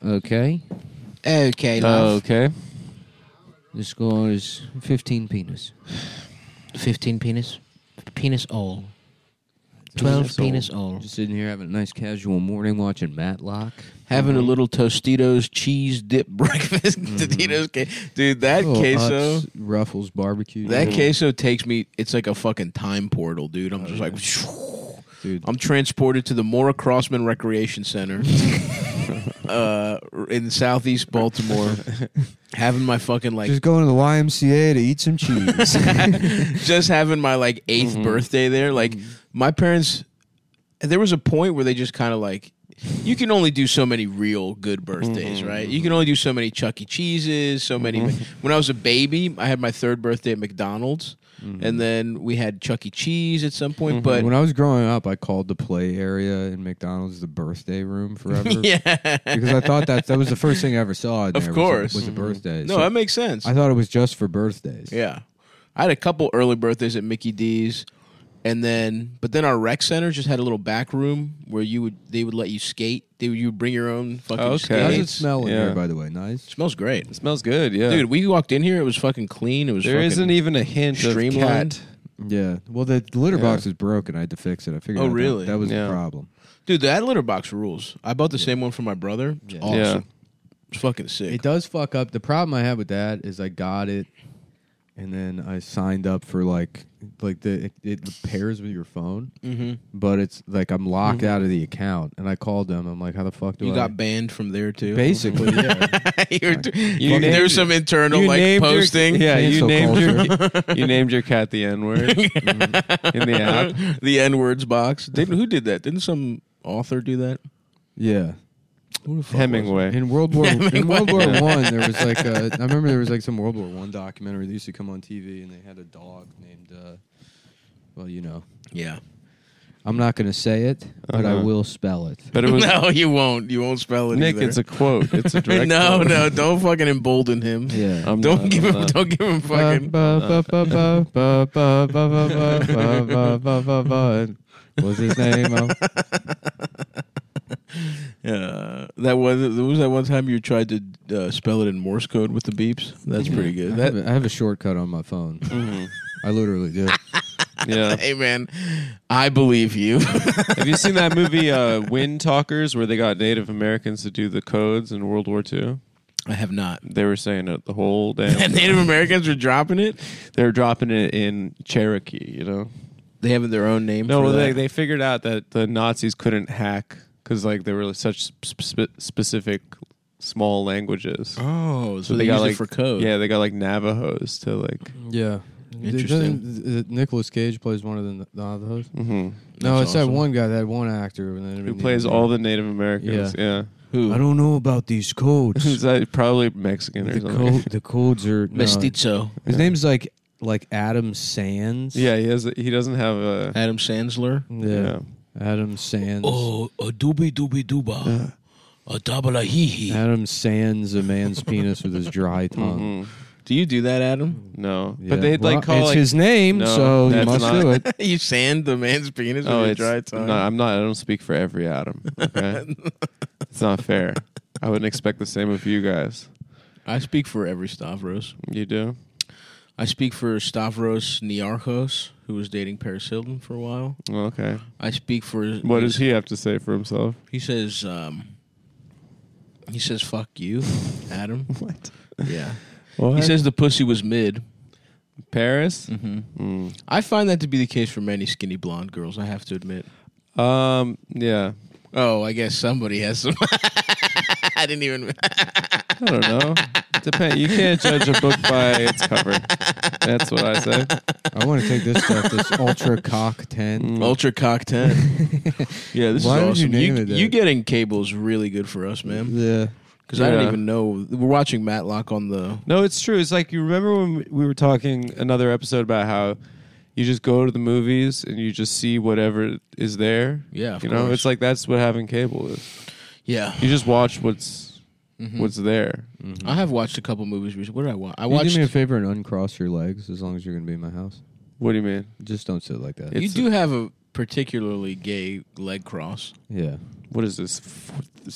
Okay. Okay, love. Okay. The score is 15 penis. 15 penis. Penis all. 12 penis all. Just sitting here having a nice casual morning watching Matlock. Having a little Tostitos cheese dip breakfast. Tostitos, dude, that queso. Utz, Ruffles barbecue. That queso takes me. It's like a fucking time portal, dude. I'm just like, dude. I'm transported to the Maura Crossman Recreation Center in southeast Baltimore, having my fucking like, Just going to the YMCA to eat some cheese. just having my like 8th birthday there. Like my parents, there was a point where they just kind of like, you can only do so many real good birthdays, right? You can only do so many Chuck E. Cheese's, so many. When I was a baby, I had my 3rd birthday at McDonald's, and then we had Chuck E. Cheese at some point. But when I was growing up, I called the play area in McDonald's the birthday room forever. yeah, Because I thought that was the first thing I ever saw in there. Of course. Was a birthday. no, So that makes sense. I thought it was just for birthdays. Yeah, I had a couple early birthdays at Mickey D's, and then our rec center just had a little back room where they would let you skate. You would bring your own fucking How skates. does it smell in Yeah. here, by the way? Nice. It smells great. It smells good, yeah. Dude, we walked in here, it was fucking clean. It was there fucking isn't even a hint of streamlined. cat. Yeah. Well, the litter box is broken. I had to fix it. I figured Oh, out really? that was Yeah. the problem. Dude, that litter box rules. I bought the same one for my brother. It's awesome. Yeah. It's fucking sick. It does fuck up. The problem I have with that is I got it, and then I signed up for like it pairs with your phone, but it's like I'm locked out of the account, and I called them. I'm like, how the fuck do You I? got banned from there too. Basically, yeah. There's some internal like posting. Cancel You named your cat the N-word in the app. The N-words box. Who did that? Didn't some author do that? Yeah. Who the fuck Hemingway. In World War One, there was like I remember there was like some World War One documentary that used to come on TV, and they had a dog named, well, you know, was it? Yeah. I'm not going to say it, but I will spell it. But it was No, you won't. You won't spell it. Nick. either. It's a quote. It's a direct no, quote. no. Don't fucking embolden him. Yeah. I'm Don't not- give I'm him. not. Don't give him fucking. What's his name? There was that one time you tried to spell it in Morse code with the beeps. That's pretty good. I have a shortcut on my phone. I literally do. Yeah. Hey man, I believe you. Have you seen that movie Wind Talkers, where they got Native Americans to do the codes in World War II? I have not. They were saying it the whole damn And Native Americans are dropping it. They were dropping it in Cherokee, you know? They have their own name. No, for well, that. they figured out that the Nazis couldn't hack because like they were such specific small languages. Oh, so they they got use like it for code. Yeah, they got like Navajos to like. Yeah. Interesting. Nicolas Cage plays one of the Navajos. Mm-hmm. No, That's it's that awesome. one guy, that one actor. Who plays all the Native Americans? Yeah. Who? I don't know about these codes. Is that probably Mexican or something? The codes are no. Mestizo. His name's like Adam Sands. Yeah, he doesn't have a. Adam Sandler. Yeah. Adam Sands. Oh, a doobie doobie dooba. A dabala hee hee. Adam Sands a man's penis with his dry tongue. Do you do that, Adam? No, Yeah. but they'd Well, like call it's like, his name, No, so you that's must not- do it. You sand the man's penis with Oh, your it's dry tongue. no. I'm not. I don't speak for every Adam. Okay, it's not fair. I wouldn't expect the same of you guys. I speak for every Stavros. You do. I speak for Stavros Niarchos, who was dating Paris Hilton for a while. Well, okay. I speak for... What does he have to say for himself? He says, fuck you, Adam. What? Yeah. What? He says the pussy was mid. Paris. I find that to be the case for many skinny blonde girls, I have to admit. Yeah. Oh, I guess somebody has some... I didn't even... I don't know. Depend. You can't judge a book by its cover. That's what I say. I want to take this stuff, this Ultra Cock 10. Ultra Cock 10. Yeah, this Why is did awesome. you name it that? You getting cable is really good for us, man. Yeah. Because I don't Yeah. even know. We're watching Matlock on the... No, it's true. It's like you remember when we were talking another episode about how you just go to the movies and you just see whatever is there. Yeah, of you know, course. it's like that's what having cable is. Yeah. You just watch what's there. I have watched a couple movies recently. What did I watch? I Can you watched... do me a favor and uncross your legs as long as you're going to be in my house? What do you mean? Just don't sit like that. You It's do have a particularly gay leg cross. Yeah. What is this?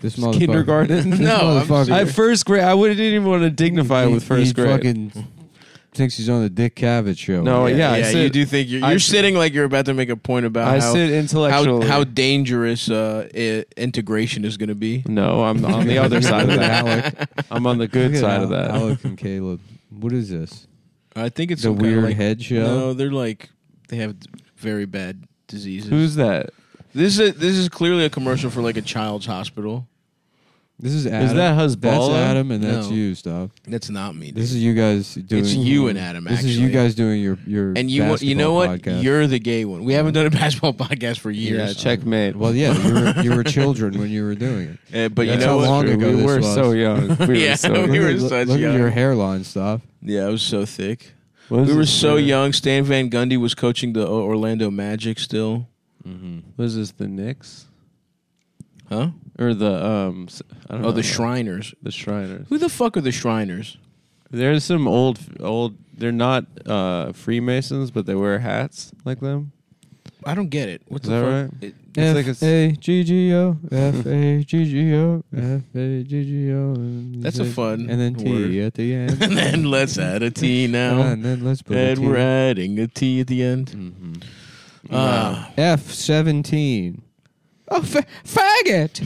This motherfucker. Kindergarten. This No, I'm motherfucker. At first grade, I didn't even want to dignify it with first he grade. fucking thinks he's on the Dick Cavett show. No, yeah, I sit- you do think you're I- sitting like you're about to make a point about I how sit intellectually. how dangerous integration is going to be. No, I'm on the other side of that. Alec. I'm on the good Look at side of that. Alec and Caleb. What is this? I think it's The some kind of weird like, head show? No, they're like they have very bad diseases. Who's that? This is clearly a commercial for like a child's hospital. This is Adam. that That's Hezbollah? Adam, and that's No. you, Stuff. That's not me. Dude. This is you guys doing. It's you and Adam. This Actually, is you guys doing your And you know basketball what? podcast. You're the gay one. We haven't done a basketball podcast for Yeah, years. checkmate. Well, yeah, you were children when you were doing it. But you That's know how what? long ago we this were was. so young. We Yeah, were so we young. were look such look young. at your hairline, Stuff. Yeah, I was so thick. What is We were this so for? young. Stan Van Gundy was coaching the Orlando Magic still. What is this? The Knicks Huh? or the I don't know. Oh, the Shriners. The Shriners. Who the fuck are the Shriners? There's some old. They're not Freemasons, but they wear hats like them. I don't get it. What Is the that fuck? right? It- It's like F A G G O F A G G O F A G G O. That's a fun And then T word. at the end. and then let's add a T now. And then let's put a And T. we're adding a T at the end. Mhm. Ah. F-17. Oh, faggot!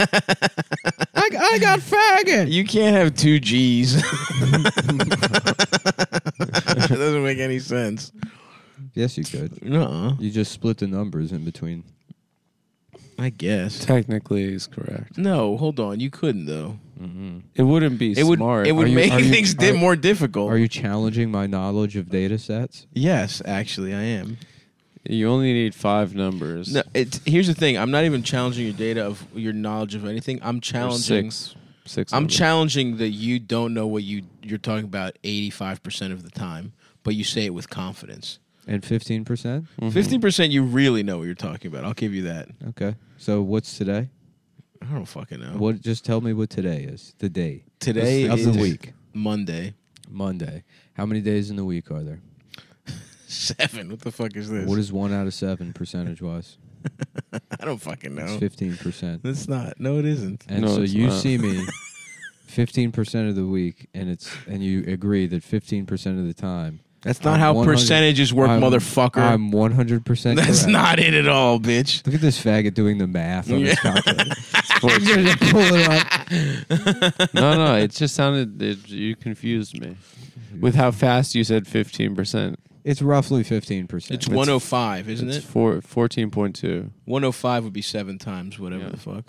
I got faggot. You can't have two G's. It doesn't make any sense. Yes, you could. No, You just split the numbers in between. I guess. Technically, is correct. No, hold on. You couldn't though. It wouldn't be It would. smart. It would Are you- make are you- things are- more difficult. Are you challenging my knowledge of data sets? Yes, actually, I am. You only need 5 numbers. No, here's the thing. I'm not even challenging your data of your knowledge of anything. I'm Or challenging. 6 I'm numbers. challenging that you don't know what you're talking about 85% of the time, but you say it with confidence. And 15%? 15% you really know what you're talking about. I'll give you that. Okay. So what's today? I don't fucking know. What? Just tell me what today is. The day. Today of is the week. Monday. Monday. How many days in the week are there? 7. What the fuck is this? What is 1 out of 7 percentage-wise? I don't fucking know. It's 15%. It's not. No, it isn't. And No, so it's you not. see me 15% of the week, and you agree that 15% of the time That's not I'm how 100 percentages work, motherfucker. I'm 100% That's correct. not it at all, bitch. Look at this faggot doing the math on his calculator. Pull Pull it up. no, it just sounded. You confused me with how fast you said 15%. It's roughly 15%. It's 105, isn't It's it? 14.2. 105 would be 7 times whatever Yeah. the fuck.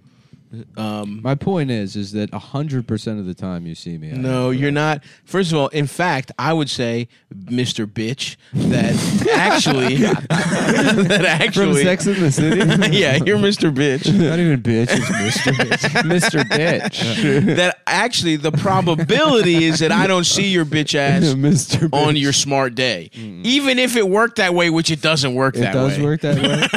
My point is that 100% of the time you see me. No, you're not. First of all, in fact, I would say, Mr. Bitch, that actually, From Sex in the City? yeah, you're Mr. Bitch. Not even bitch, it's Mr. Bitch. Mr. Bitch. That actually, the probability is that I don't see your bitch ass Mr. Bitch. on your smart day, even if it worked that way, which it doesn't work It that does way. work that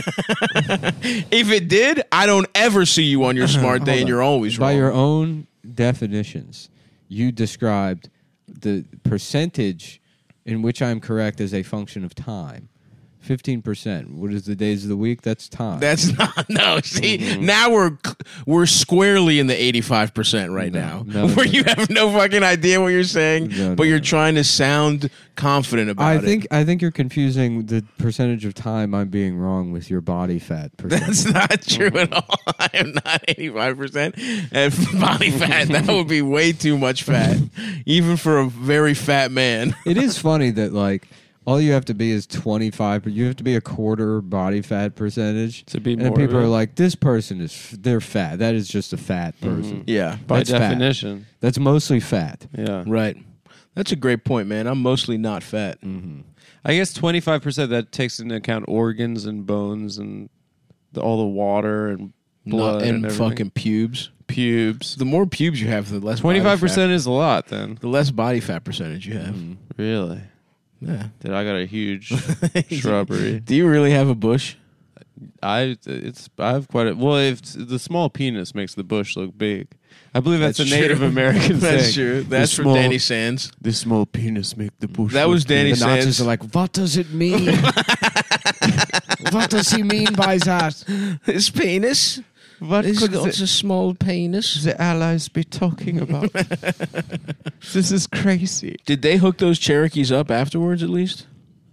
way. If it did, I don't ever see you on your smart day, and you're always By wrong. your own definitions, you described the percentage in which I'm correct as a function of time. 15%. What is the days of the week? That's time. That's not no. See, now we're squarely in the 85% right now, no, where no. you have no fucking idea what you're saying, No, but no, you're no. trying to sound confident about it. I think you're confusing the percentage of time I'm being wrong with your body fat percentage. That's not true at all. I am not 85% and body fat. That would be way too much fat, even for a very fat man. It is funny that like all you have to be is 25, but you have to be a quarter body fat percentage To be and more people of it. are like, this person they're fat. That is just a fat person. Yeah, By That's fat. definition. That's mostly fat. Yeah. right. That's a great point, man. I'm mostly not fat. I guess 25% that takes into account organs and bones and all the water and blood and everything. fucking pubes. Pubes. The more pubes you have, the less body 25% fat- is a lot then. the less body fat percentage you have. Really? Yeah. Dude, I got a huge shrubbery. Do you really have a bush? I have quite a if the small penis makes the bush look big. I believe that's a Native true. American That's thing. true. That's The from small- Danny Sands. The small penis make the bush. That look was Danny big. The Nazis Sands. are like, what does it mean? What does he mean by that? His penis. What It's could got a small penis. the Allies be talking about? This is crazy. Did they hook those Cherokees up afterwards? At least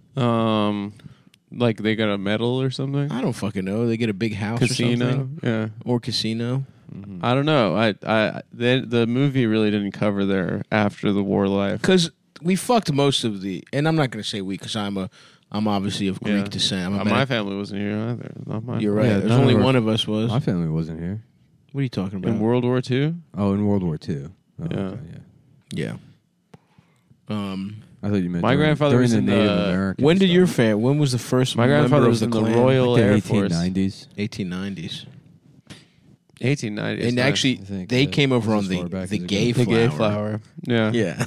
Like they got a medal or something? I don't fucking know. They get a big house or Casino? something, Yeah. or casino. I don't know. The movie really didn't cover their after the war life. Because we fucked most of the, and I'm not going to say we, because I'm obviously of Greek Yeah. descent. My family wasn't here either. Not mine. You're right. Yeah, There's none only of our- one of us was. My family wasn't here. What are you talking about? In World War II? Oh, in World War II. Oh, Yeah. okay, yeah. Yeah. I thought you meant My grandfather during was the in Native the- American. When did stuff. your family? When was the first? My grandfather member was of in the the Klan? Royal Like the Air Force. 1890s? 1890s. 1890s. And actually, I think, they yeah, came over on as far back the as it gay goes. the gay flower. flower. Yeah. Yeah.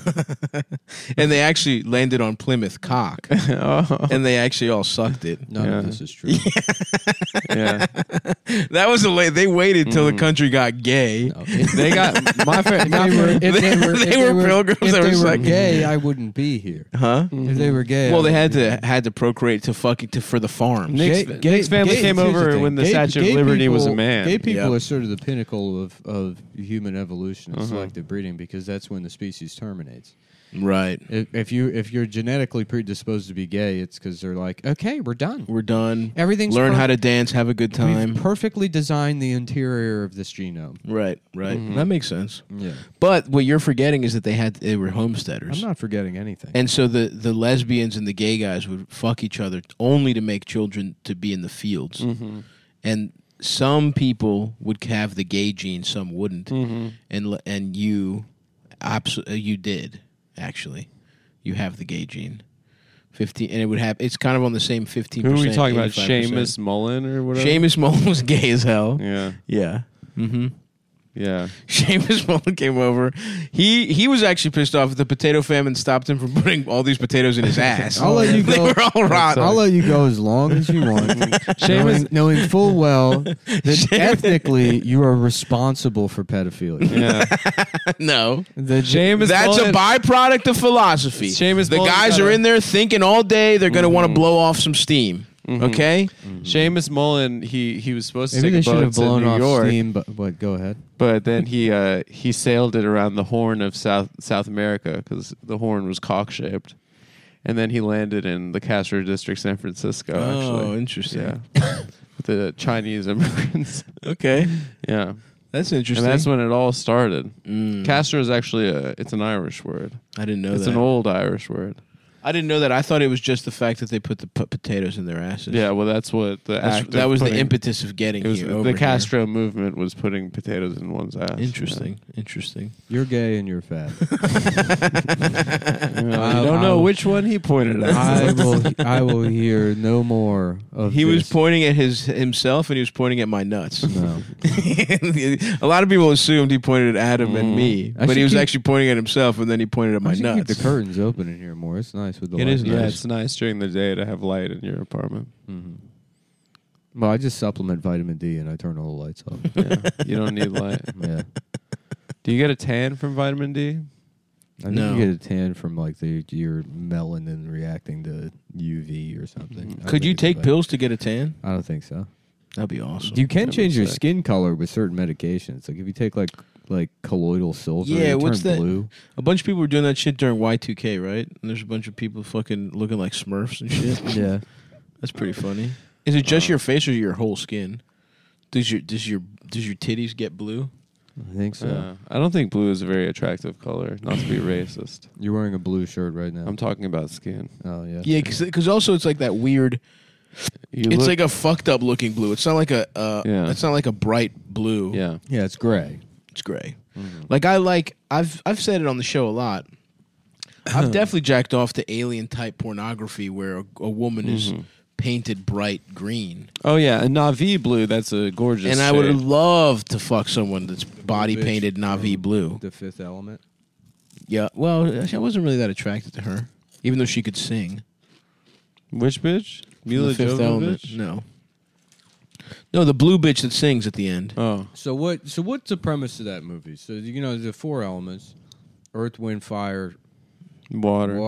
And they actually landed on Plymouth Cock. Oh. And they actually all sucked it. None Yeah. of this is true. Yeah. That was they waited till the country got gay. No, if They got my friend. They were pilgrims. If They were they were like- gay, I wouldn't be here. Huh? If they were gay, Well, I they wouldn't had to procreate for the farms. Nick's family came here's the over thing. when the Statue of Liberty was a man. Gay people Yeah. are sort of the pinnacle of human evolution and Uh-huh. selective breeding because that's when the species terminates. Right. If you're genetically predisposed to be gay, it's because they're like, okay, we're done. We're done. Everything's Learn how to dance. Have a good time. We've perfectly designed the interior of this genome. Right. That makes sense. Yeah, But what you're forgetting is that they were homesteaders. I'm not forgetting anything. And so the lesbians and the gay guys would fuck each other only to make children to be in the fields. Mm-hmm. And some people would have the gay gene, some wouldn't. Mm-hmm. And you you did actually. You have the gay gene. 15 and it would have it's kind of on the same 15%. Who are we talking about? 85%. Seamus Mullen or whatever? Seamus Mullen was gay as hell. Yeah. Yeah. Mm-hmm. Yeah. Seamus Mullen came over. He was actually pissed off that the potato famine stopped him from putting all these potatoes in his ass. I'll let you They go. were all rotten. I'll let you go as long as you want, knowing full well that ethnically you are responsible for pedophilia. Yeah. No. Seamus That's Mullen, a byproduct of philosophy. Seamus the Mullen guys got are a- in there thinking all day. They're going to want to blow off some steam. Okay? Seamus Mullen, he was supposed to Maybe they take a should boat have to blown New off York, steam, but go ahead. but then he sailed it around the Horn of South America because the Horn was cock shaped, and then he landed in the Castro District, San Francisco. Oh, Actually, interesting. yeah, with the Chinese immigrants. Okay. Yeah, That's and interesting. that's when it all started. Mm. Castro is actually it's an Irish word. I didn't know It's that. an old Irish word. I didn't know that. I thought it was just the fact that they put the potatoes in their asses. Yeah, well, that's what the act. that of was the putting- impetus of getting It was here. the over here. Castro movement was putting potatoes in one's ass. Interesting. Interesting. You're gay and you're fat. Yeah. You don't know which one he pointed at. I will hear no more of He was this. pointing at himself, and he was pointing at my nuts. No. A lot of people assumed he pointed at Adam and me, I but should he was keep- actually pointing at himself, and then he pointed at I my should keep nuts. the curtains open in here more. It's nice with the It light. is Yeah, nice. it's nice during the day to have light in your apartment. Well, I just supplement vitamin D and I turn all the lights off. Yeah, you don't need light. Yeah. Do you get a tan from vitamin D? I think No. you get a tan from like your melanin reacting to UV or something. I don't Could think you it's take about- pills to get a tan? I don't think so. That'd be awesome. You can That change would your suck. skin color with certain medications. Like if you take like colloidal silver, Yeah, you what's turn that? blue. A bunch of people were doing that shit during Y2K, right? And there's a bunch of people fucking looking like Smurfs and shit. Yeah. That's pretty funny. Is it just your face or your whole skin? Does your titties get blue? I think so. I don't think blue is a very attractive color. Not to be racist. You're wearing a blue shirt right now. I'm talking about skin. Oh yeah. Yeah, because also it's like that weird. You It's look- like a fucked up looking blue. It's not like a. Yeah. It's not like a bright blue. yeah. Yeah, it's gray. It's gray. Mm-hmm. Like I've said it on the show a lot. I've definitely jacked off to alien type pornography where a woman is painted bright green, Oh yeah, a Navi blue. That's a gorgeous. and I would shade. love to fuck someone that's body bitch painted Navi from blue. The Fifth Element. Yeah, well, I wasn't really that attracted to her, even though she could sing. Which bitch? From Mila the Fifth Element. Jovovich? No, the blue bitch that sings at the end. Oh, So what's the premise of that movie? So the 4 elements: earth, wind, fire, water. water.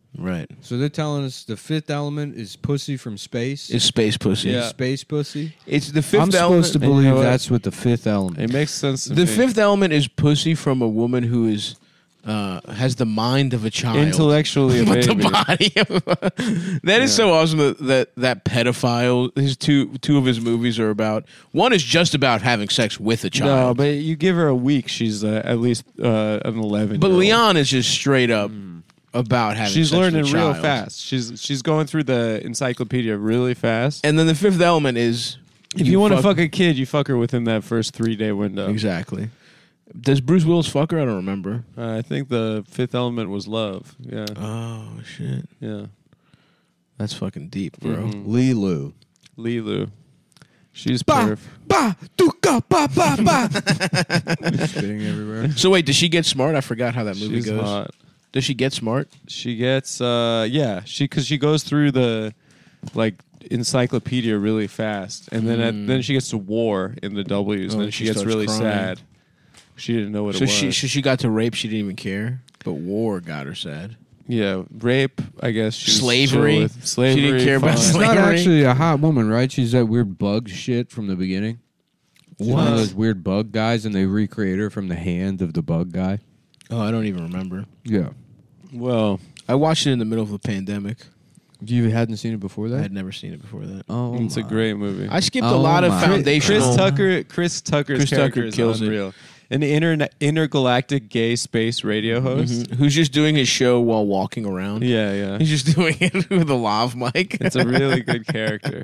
Right. So they're telling us the fifth element is pussy from space. It's space pussy. Yeah. Space pussy. It's the fifth I'm element. supposed to And you believe know what? that's what the fifth element. It makes sense. To The me. fifth element is pussy from a woman who is has the mind of a child, intellectually a but the baby. body. That is so awesome that pedophile. His two of his movies are about. One is just about having sex with a No, child. but you give her a week, she's at least an 11. But Leon is just straight up about having. She's sex learning with a real child. fast. She's going through the encyclopedia really fast. And then the fifth element is If you want to fuck a kid, you fuck her within that first 3-day window. exactly. Does Bruce Willis fuck her? I don't remember. I think the fifth element was love. Yeah, Oh shit, yeah. that's fucking deep, bro. Mhm. Lilu. Lilu, she's Ba, perf. ba, duka, ba, ba, ba. Spitting everywhere. So wait, does she get smart? I forgot how that movie She's goes. hot. Does she get smart? She gets because she goes through the like encyclopedia really fast, and then then she gets to war in the W's, and Oh, then she she gets starts really crying. sad. She didn't know what So it was. she got to rape. She didn't even care. But war got her sad. Yeah, rape. I guess she was Slavery? chill with. Slavery. She didn't care about fine. She's not Slavery. actually a hot woman, right? She's that weird bug shit from the beginning. She's one of those weird bug guys, and they recreate her from the hand of the bug guy. Oh, I don't even remember. Yeah. Well, I watched it in the middle of the pandemic. You hadn't seen it before I that? had never seen it before that. Oh, it's a my. great movie. I skipped a Oh lot of my. foundational. Chris Tucker's Chris character Tucker is kills it. unreal. An intergalactic gay space radio host. Who's just doing his show while walking around. Yeah, yeah. He's just doing it with a lav mic. It's a really good character.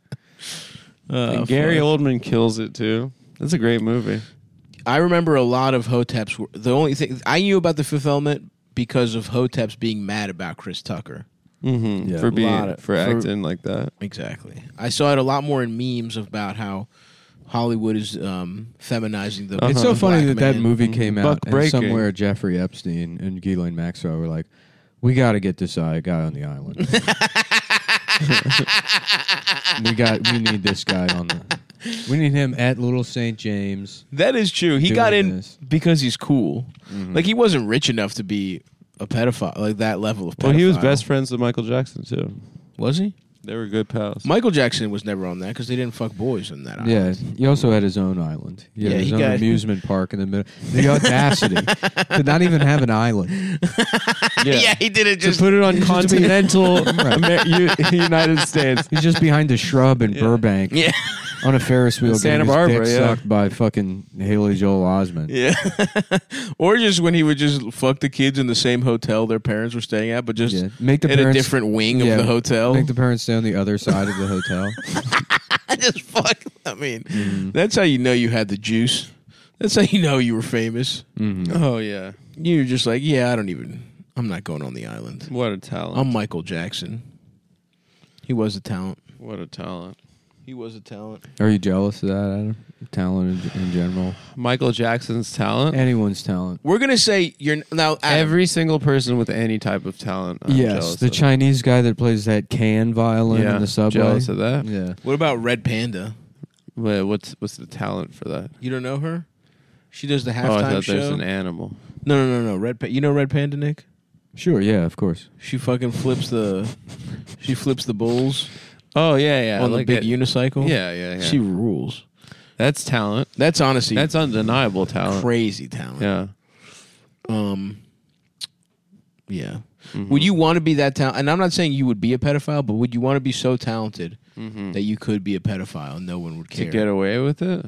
Oh, And Gary fuck. Oldman kills it too. That's a great movie. I remember a lot of Hoteps. The only thing I knew about the Fifth Element because of Hoteps being mad about Chris Tucker. Mm-hmm. Yeah. For being Lot of- for acting like that. Exactly. I saw it a lot more in memes about how Hollywood is feminizing the. It's so the funny black that man. movie came out, Buck and breaking. somewhere Jeffrey Epstein and Ghislaine Maxwell were like, "We got to get this guy on the island. We need this guy on the. We need him at Little St. James." That is true. He doing got in this. because he's cool. Mm-hmm. Like he wasn't rich enough to be a pedophile, like that level of pedophile. Well, he was best friends with Michael Jackson too. Was he? They were good pals. Michael Jackson was never on that because they didn't fuck boys on that island. Yeah, he also had his own island. He had Yeah, his he own got- amusement park in the middle. The audacity to not even have an island. Yeah, he did it To just. put it on Just to be- continental United States. He's just behind a shrub in Burbank Yeah, on a Ferris wheel, Santa getting his Barbara, dick yeah. sucked by fucking Haley Joel Osment. yeah. Or just when he would just fuck the kids in the same hotel their parents were staying at, but just Yeah, make the in a parents different wing yeah, of the hotel. Make the parents stay on the other side of the hotel. Just fuck. I mean, Mm-hmm. that's how you know you had the juice. That's how you know you were famous. Mm-hmm. Oh yeah. You're just like, yeah, I'm not going on the island. What a talent. I'm Michael Jackson. He was a talent. What a talent. He was a talent. Are you jealous of that, Adam? Talent in general. Michael Jackson's talent. Anyone's talent. We're gonna say you're now. Adam, Every single person with any type of talent. I'm Yes, jealous the of. Chinese guy that plays that can violin Yeah, in the subway. jealous of that. Yeah. what about Red Panda? Wait, what's the talent for that? You don't know her? She does the Oh, I halftime thought there's show. an animal. No. You know Red Panda, Nick? Sure, yeah, of course. She fucking flips the. She flips the bulls Oh yeah, yeah. on the like big it. unicycle. Yeah. She rules. That's talent. That's honestly That's undeniable talent. crazy talent. Yeah. Yeah. Mhm. Would you want to be that talented? And I'm not saying you would be a pedophile, but would you want to be so talented Mhm. that you could be a pedophile and no one would to care? get away with it?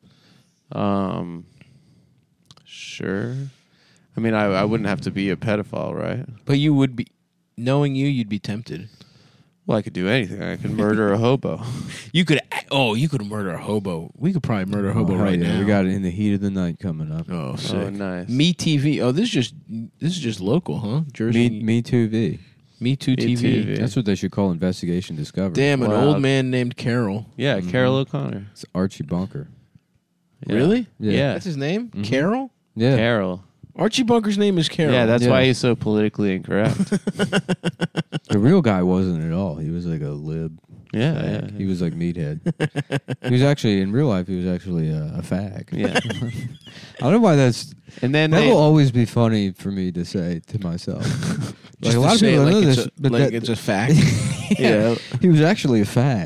Sure. I mean, I wouldn't have to be a pedophile, right? But you would be, knowing you'd be tempted. Well, I could do anything. I could murder a hobo. You could murder a hobo. We could probably murder a hobo Oh, right yeah, now. We got it in the heat of the night coming up. Oh, sick. Oh, nice. Me TV. Oh, this is just local, huh? Jersey. Me Too V. Me Too Me TV. TV. That's what they should call Investigation Discovery. Damn, an Wow. old man named Carol. Yeah, Carol O'Connor. It's Archie Bunker. Yeah. Really? Yeah. That's his name? Mhm. Carol? Yeah. Carol. Archie Bunker's name is Carol. Yeah, that's Yeah. why he's so politically incorrect. The real guy wasn't at all. He was like a lib. Yeah, Fag. yeah. He was like meathead. He was actually in real life. He was actually a fag. Yeah. I don't know why that's. And then That will always be funny for me to say to myself. Like a lot of people know this, but like it's a fact. yeah, he was actually a fag.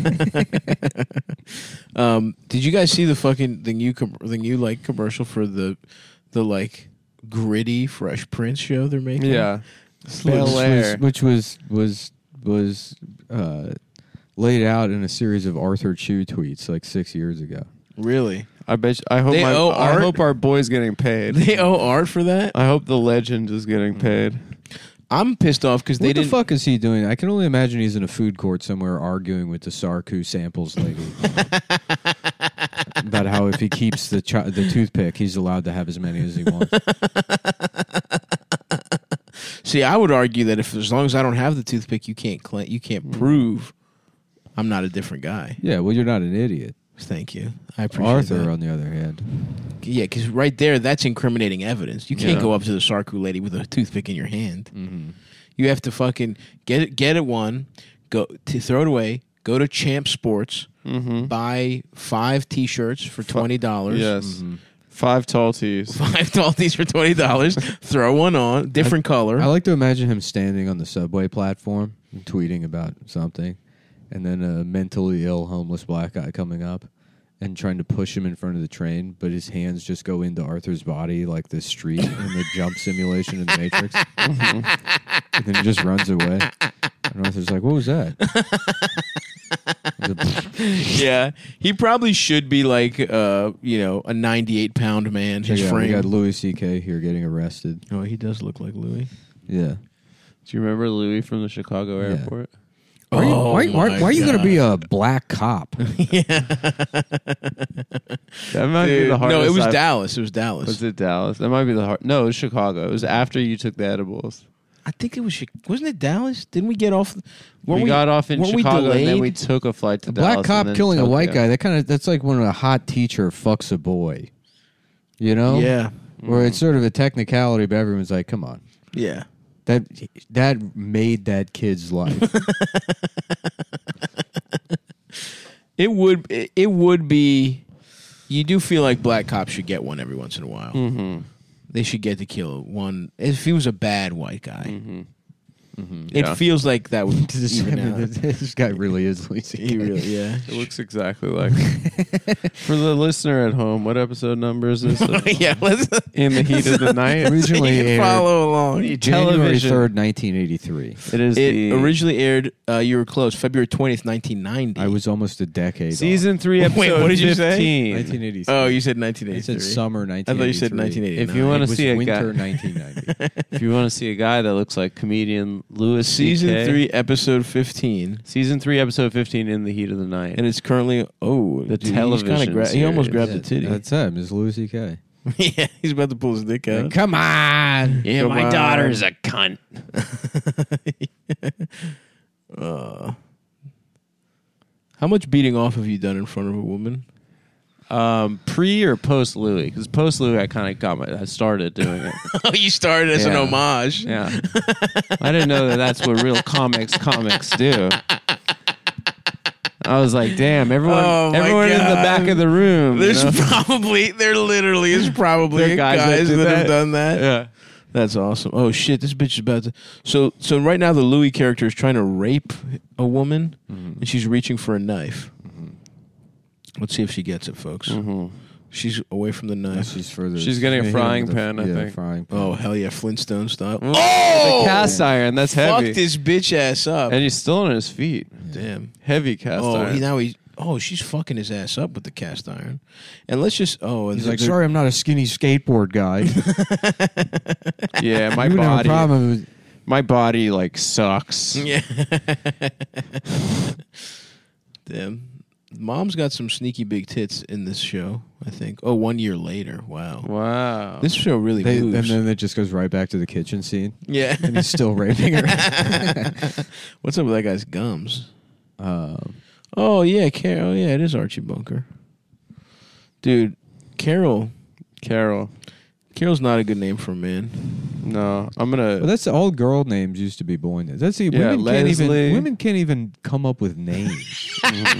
Did you guys see the new like commercial for the like gritty Fresh Prince show they're making? yeah. Bel Air. which was laid out in a series of Arthur Chu tweets like 6 years ago. Really? I bet. I hope. They owe I Art? hope our boy's getting paid. They owe Art for that? I hope the legend is getting paid. I'm pissed off because they What the didn't. fuck is he doing? I can only imagine he's in a food court somewhere arguing with the Sarku samples lady about how if he keeps the toothpick, he's allowed to have as many as he wants. See, I would argue that if as long as I don't have the toothpick, you can't prove I'm not a different guy. Yeah, well, you're not an idiot. Thank you. I appreciate Arthur, that. on the other hand, Yeah, because right there, that's incriminating evidence. You can't Yeah. go up to the Sarku lady with a toothpick in your hand. mm-hmm. You have to fucking get it one, go to throw it away, go to Champ Sports, Mm-hmm. buy 5 T-shirts for $20. Yes. Mm-hmm. 5 tall tees. 5 tall tees for $20. Throw one on, different color. I like to imagine him standing on the subway platform and tweeting about something, and then a mentally ill homeless black guy coming up and trying to push him in front of the train, but his hands just go into Arthur's body like the street in the jump simulation in the Matrix. And then he just runs away. And Arthur's like, what was that? Yeah, he probably should be like, a 98-pound man. His We frame. got Louis C.K. here getting arrested. Oh, he does look like Louis. Yeah. Do you remember Louis from the Chicago Yeah. airport? Why are you going to God. be a black cop? That might be Dude, the hardest. no, it was I've- Dallas. It was Dallas. Was it Dallas? That might be the hard. No, it was Chicago. It was after you took the edibles. I think it was. Wasn't it Dallas? Didn't we get off? We got off in weren't we Chicago, and then delayed? we took a flight to A Dallas. black cop and then killing a white Tokyo. guy, that's like when a hot teacher fucks a boy. You know? Yeah, Where it's sort of a technicality, but everyone's like, come on. yeah. That made that kid's life. It would be. You do feel like black cops should get one every once in a while. Mm-hmm. They should get to kill one if he was a bad white guy. Mm-hmm. It Yeah. feels like that would even out. This guy really is Lacey. He really, yeah. It looks exactly like. For the listener at home, what episode number is this? Yeah, let's In the Heat of the Night. Originally you can aired follow along. January Television. 3rd, 1983. It is It the originally aired. You were close. February 20th, 1990. I was almost a decade season 3, Wait, episode what did you say? 15. 1983. Oh, you said I 1983. said summer I 1983. thought you said 1989. If you wanna It was see a winter guy- 1990. If you want to see a guy that looks like comedian Louis Season CK, 3, episode 15, Season 3, episode 15, In the Heat of the Night. and it's currently The dude, television he almost series. grabbed the titty. That's him, is Louis C.K. Yeah, he's about to pull his dick out. Come on. Yeah, Come my on. daughter's a cunt. How much beating off have you done in front of a woman? Pre or post Louis? Because post Louis, I started doing it. Oh, you started as an Yeah. homage. Yeah, I didn't know that that's what real comics do. I was like, damn, everyone, Oh, my everyone in the God. back of the room. you There's know? there literally is probably There are guys that do that have that. done that. Yeah. That's awesome. Oh shit, this bitch is about to. So right now the Louis character is trying to rape a woman, and she's reaching for a knife. Let's see if she gets it, folks. She's away from the knife. She's further. She's getting a hit him frying with pan, I yeah, think. frying pan. Oh hell yeah, Flintstone style. The Oh, cast iron, that's fuck heavy. this bitch ass up. And he's still on his feet. Damn. Heavy cast Oh, iron. she's fucking his ass up with the cast iron. And let's just and He's like, sorry, I'm not a skinny skateboard guy. Yeah, my You would have a body. problem with My body like sucks. Yeah. Damn. Mom's got some sneaky big tits in this show, I think. Oh, 1 year later. Wow. Wow. This show really and moves. then it just goes right back to the kitchen scene, Yeah. and he's still raping her. What's up with that guy's gums? Oh, yeah. Carol. Oh, yeah, it is Archie Bunker. Dude, Carol's not a good name for a man. No, I'm gonna. Well, that's all girl names used to be boy names. That's Yeah, women can't even come up with names.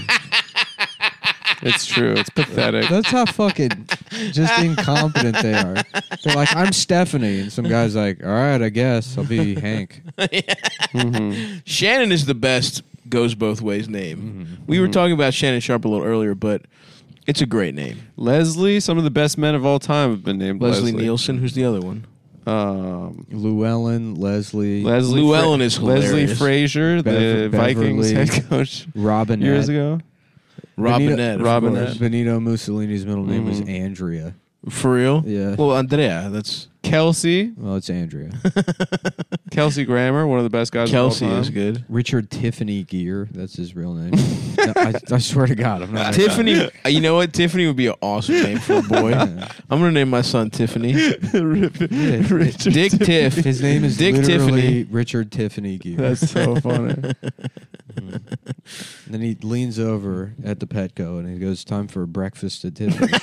It's true. It's pathetic. That's how fucking just incompetent they are. They're like, I'm Stephanie, and some guy's like, all right, I guess I'll be Hank. Shannon is the best goes both ways name. We were talking about Shannon Sharp a little earlier, but it's a great name. Leslie. Some of the best men of all time have been named Leslie Leslie. Nielsen. Who's the other one? Llewellyn, Leslie, Llewellyn is hilarious. Leslie Frazier, the Vikings Beverly, head coach Robinette. years ago. Robinette. Robinette. Benito Mussolini's middle name was Andrea. For real? Yeah. Well, Andrea. That's Kelsey. Well, it's Andrea. Kelsey Grammer, one of the best guys Kelsey of all time. is good. Richard Tiffany Gear. That's his real name. No, I swear to God, I'm not. Tiffany. You know what? Tiffany would be an awesome name for a boy. Yeah. I'm gonna name my son Tiffany. Richard Dick Tiff. His name is Dick literally Tiffany. Richard Tiffany Gear. That's so funny. Then he leans over at the Petco and he goes, "Time for breakfast at Tiffany's."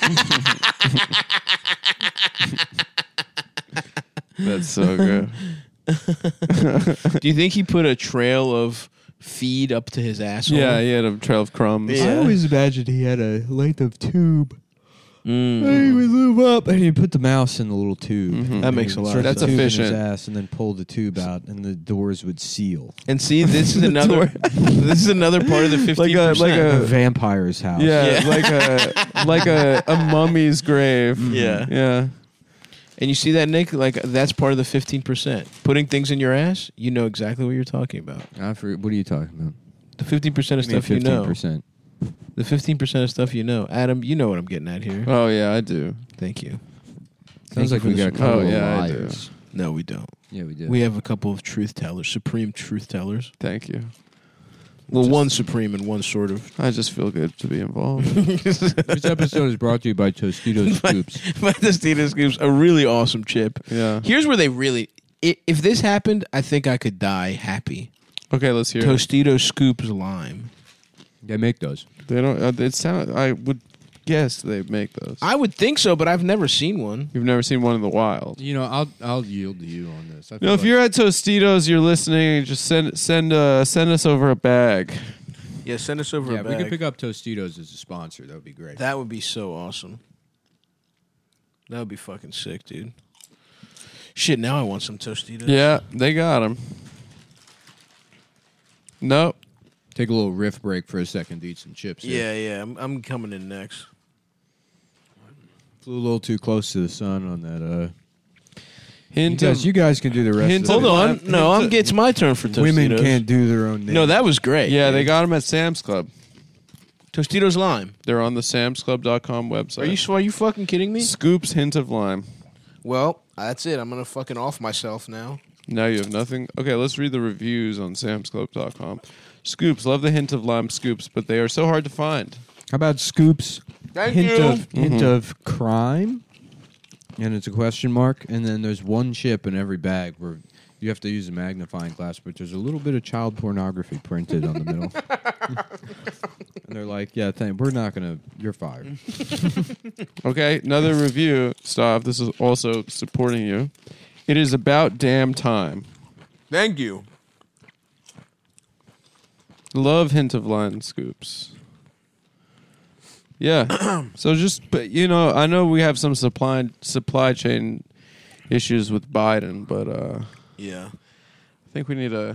That's so good. Do you think he put a trail of feed up to his asshole? Yeah, he had a trail of crumbs. Yeah. I always imagined he had a length of tube. Mm. And he would move up and he'd put the mouse in the little tube. Mhm. That makes a lot of Insert That's the tube in efficient. his ass and then pull the tube out and the doors would seal. And see, this is another. This is another part of the 15%. like A a vampire's house. yeah, Yeah. like a mummy's grave. Yeah. Yeah. And you see that, Nick? Like, that's part of the 15%. Putting things in your ass, you know exactly what you're talking about. What are you talking about? The 15% of stuff you know. 15%. The 15% of stuff you know. Adam, you know what I'm getting at here. Oh yeah, I do. Thank you. Sounds like we got a couple Oh, of yeah, I do. liars. No, we don't. Yeah, we do. We have a couple of truth tellers, supreme truth tellers. Thank you. Well, one supreme and one sort of. I just feel good to be involved. This episode is brought to you by Tostitos Scoops. My Tostitos Scoops, a really awesome chip. Yeah. Here's where they really. If this happened, I think I could die happy. Okay, let's hear it. Tostitos Scoops Lime. They make those. They don't. It sound. I would guess they make those. I would think so, but I've never seen one. You've never seen one in the wild. You know, I'll yield to you on this. I You know, if you're at Tostitos, you're listening. Just send us over a bag. Yeah, send us over yeah, a we bag. could pick up Tostitos as a sponsor. That would be great. That would be so awesome. That would be fucking sick, dude. Shit, now I want some Tostitos. Yeah, they got them. Nope. Take a little riff break for a second to eat some chips. here. Yeah. I'm coming in next. Flew a little too close to the sun on that. Hint You guys can do the rest Hint of Hold it. of- on. No, it's my turn for Tostitos. Women can't do their own names. No, that was great. Yeah, they got them at Sam's Club. Tostitos Lime. They're on the samsclub.com website. Are you fucking kidding me? Scoops hint of lime. Well, that's it. I'm gonna fucking off myself now. Now you have nothing. Okay, let's read the reviews on samsclub.com. Scoops, love the hint of lime scoops, but they are so hard to find. How about Scoops? Thank hint you. of hint of crime, and it's a question mark, and then there's one chip in every bag where you have to use a magnifying glass, but there's a little bit of child pornography printed on the middle. And they're like, "Yeah, we're not gonna. You're fired." Okay, another review. Stop. This is also supporting you. It is about damn time. Thank you. Love hint of lime scoops. Yeah. So but I know we have some supply chain issues with Biden, but Yeah. I think we need to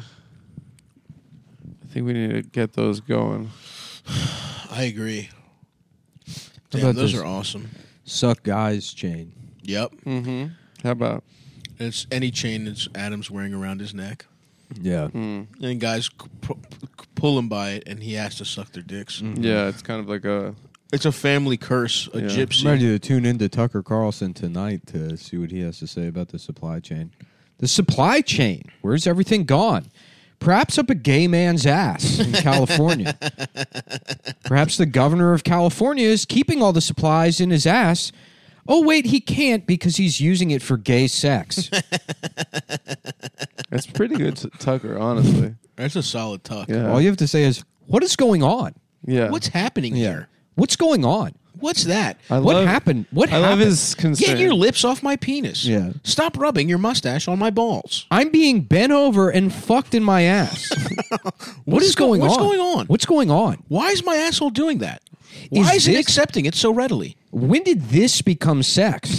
get those going. I agree. How Damn, about those this? are awesome. Suck guys chain. Yep. Mm-hmm. How about? It's any chain that Adam's wearing around his neck. Yeah. And guys pull him by it, and he has to suck their dicks. Yeah, it's kind of like a. It's a family curse, a Yeah. gypsy. I'm ready to tune into Tucker Carlson tonight to see what he has to say about the supply chain. The supply chain. Where's everything gone? Perhaps up a gay man's ass in California. Perhaps the governor of California is keeping all the supplies in his ass. Oh, wait, he can't because he's using it for gay sex. That's pretty good, Tucker. Honestly. That's a solid tuck. Yeah. All you have to say is, what is going on? Yeah. What's happening here? What's going on? What's that? What happened? What I happened? love his concern. Get your lips off my penis. Yeah. Stop rubbing your mustache on my balls. I'm being bent over and fucked in my ass. What is going on? What's going on? What's going on? Why is my asshole doing that? Why is it accepting it so readily? When did this become sex?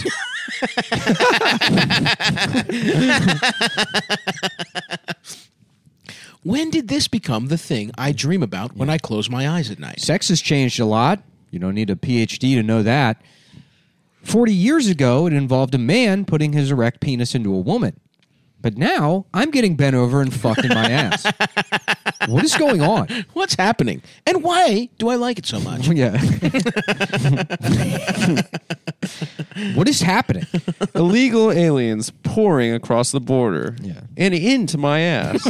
When did this become the thing I dream about when I close my eyes at night? Sex has changed a lot. You don't need a PhD to know that. 40 years ago, it involved a man putting his erect penis into a woman. But now, I'm getting bent over and fucked in my ass. What is going on? What's happening? And why do I like it so much? Yeah. What is happening? Illegal aliens pouring across the border Yeah. and into my ass.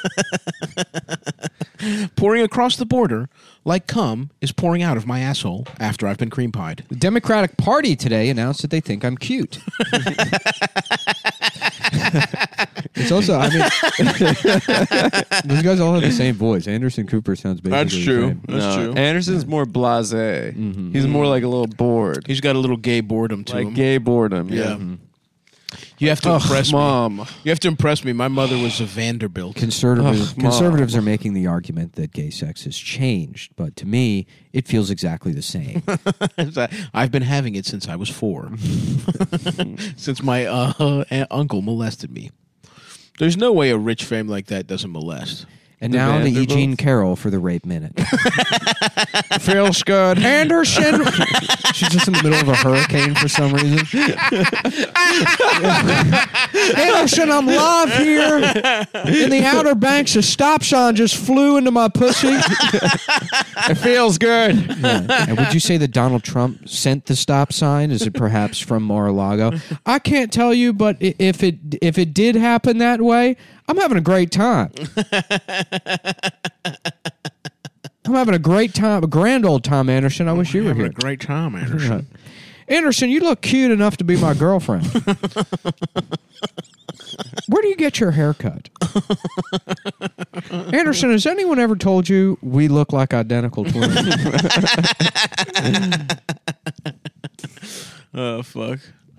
Pouring across the border like cum is pouring out of my asshole after I've been cream pied. The Democratic Party today announced that they think I'm cute. It's also, I mean, those guys all have the same voice. Anderson Cooper sounds basically That's true. the same. That's true. Anderson's more blasé. He's more like a little bored. He's got a little gay boredom to Like him. gay boredom. Yeah. You have to impress Mom. me. You have to impress me. My mother was a Vanderbilt. Conservatives are making the argument that gay sex has changed, but to me, it feels exactly the same. I've been having it since I was 4. Since my uncle molested me. There's no way a rich fame like that doesn't molest. And The now the E. Vanderbilts? Jean Carroll for the rape minute. Feels good. Anderson! She's just in the middle of a hurricane for some reason. Anderson, I'm live here in the Outer Banks. A stop sign just flew into my pussy. It feels good. Yeah. And would you say that Donald Trump sent the stop sign? Is it perhaps from Mar-a-Lago? I can't tell you, but if it did happen that way, I'm having a great time. I'm having a great time, a grand old time, Anderson. I wish you were Having here. a great time, Anderson. Anderson, you look cute enough to be my girlfriend. Where do you get your haircut? Anderson, has anyone ever told you we look like identical twins? Oh, fuck.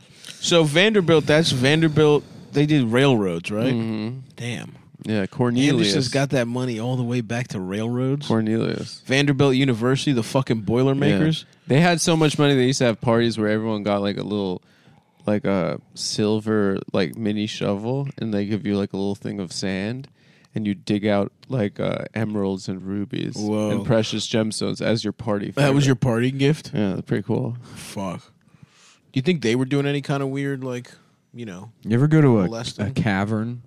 So Vanderbilt, that's Vanderbilt. They did railroads, right? Damn. Yeah, Cornelius. Anderson's got that money all the way back to railroads. Cornelius. Vanderbilt University, the fucking Boilermakers. Yeah. They had so much money they used to have parties where everyone got like a little, like a silver like mini shovel, and they give you like a little thing of sand, and you dig out like emeralds and rubies and precious gemstones as your party favor. That was your party gift? Yeah, that's pretty cool. Fuck. Do you think they were doing any kind of weird, like, you know, You ever go to a molesting? cavern?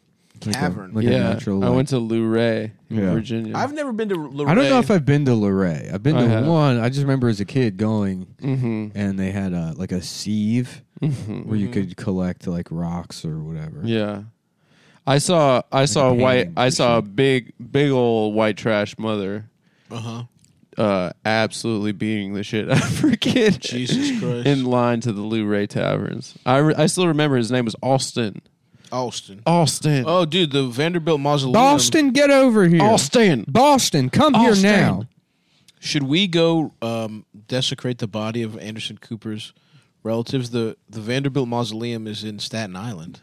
Cavern? Like a Yeah, natural, I went to Luray in Yeah. Virginia. I've never been to Luray. I don't know if I've been to Luray. I've been I to have. one. I just remember as a kid going, Mm-hmm. and they had like a sieve where you could collect like rocks or whatever. Yeah, I saw a painting or a big old white trash mother. Uh-huh. Absolutely beating the shit out of her kid. Jesus Christ. In line to the Luray Taverns. I still remember his name was Alston. Austin. Oh, dude, the Vanderbilt Mausoleum. Boston, get over here. Boston, come here Austin. now. Should we go desecrate the body of Anderson Cooper's relatives? The Vanderbilt Mausoleum is in Staten Island.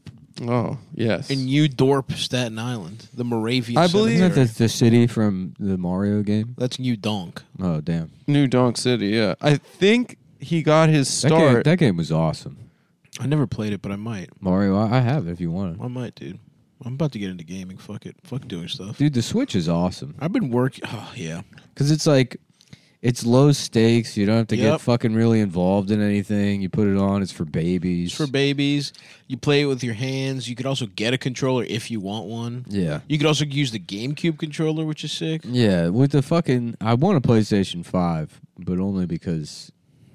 Oh, yes. In New Dorp, Staten Island. The Moravian I believe- Isn't Cemetery. that the city from the Mario game? That's New Donk. Oh, damn. New Donk City, yeah. I think he got his start. That game was awesome. I never played it, but I might. Mario, I have it if you want it. I might, dude. I'm about to get into gaming. Fuck it. Fuck doing stuff. Dude, the Switch is awesome. I've been working. Oh, yeah. Because it's like, it's low stakes. You don't have to Yep. get fucking really involved in anything. You put it on, it's for babies. It's for babies. You play it with your hands. You could also get a controller if you want one. Yeah. You could also use the GameCube controller, which is sick. Yeah, with the fucking... I want a PlayStation 5, but only because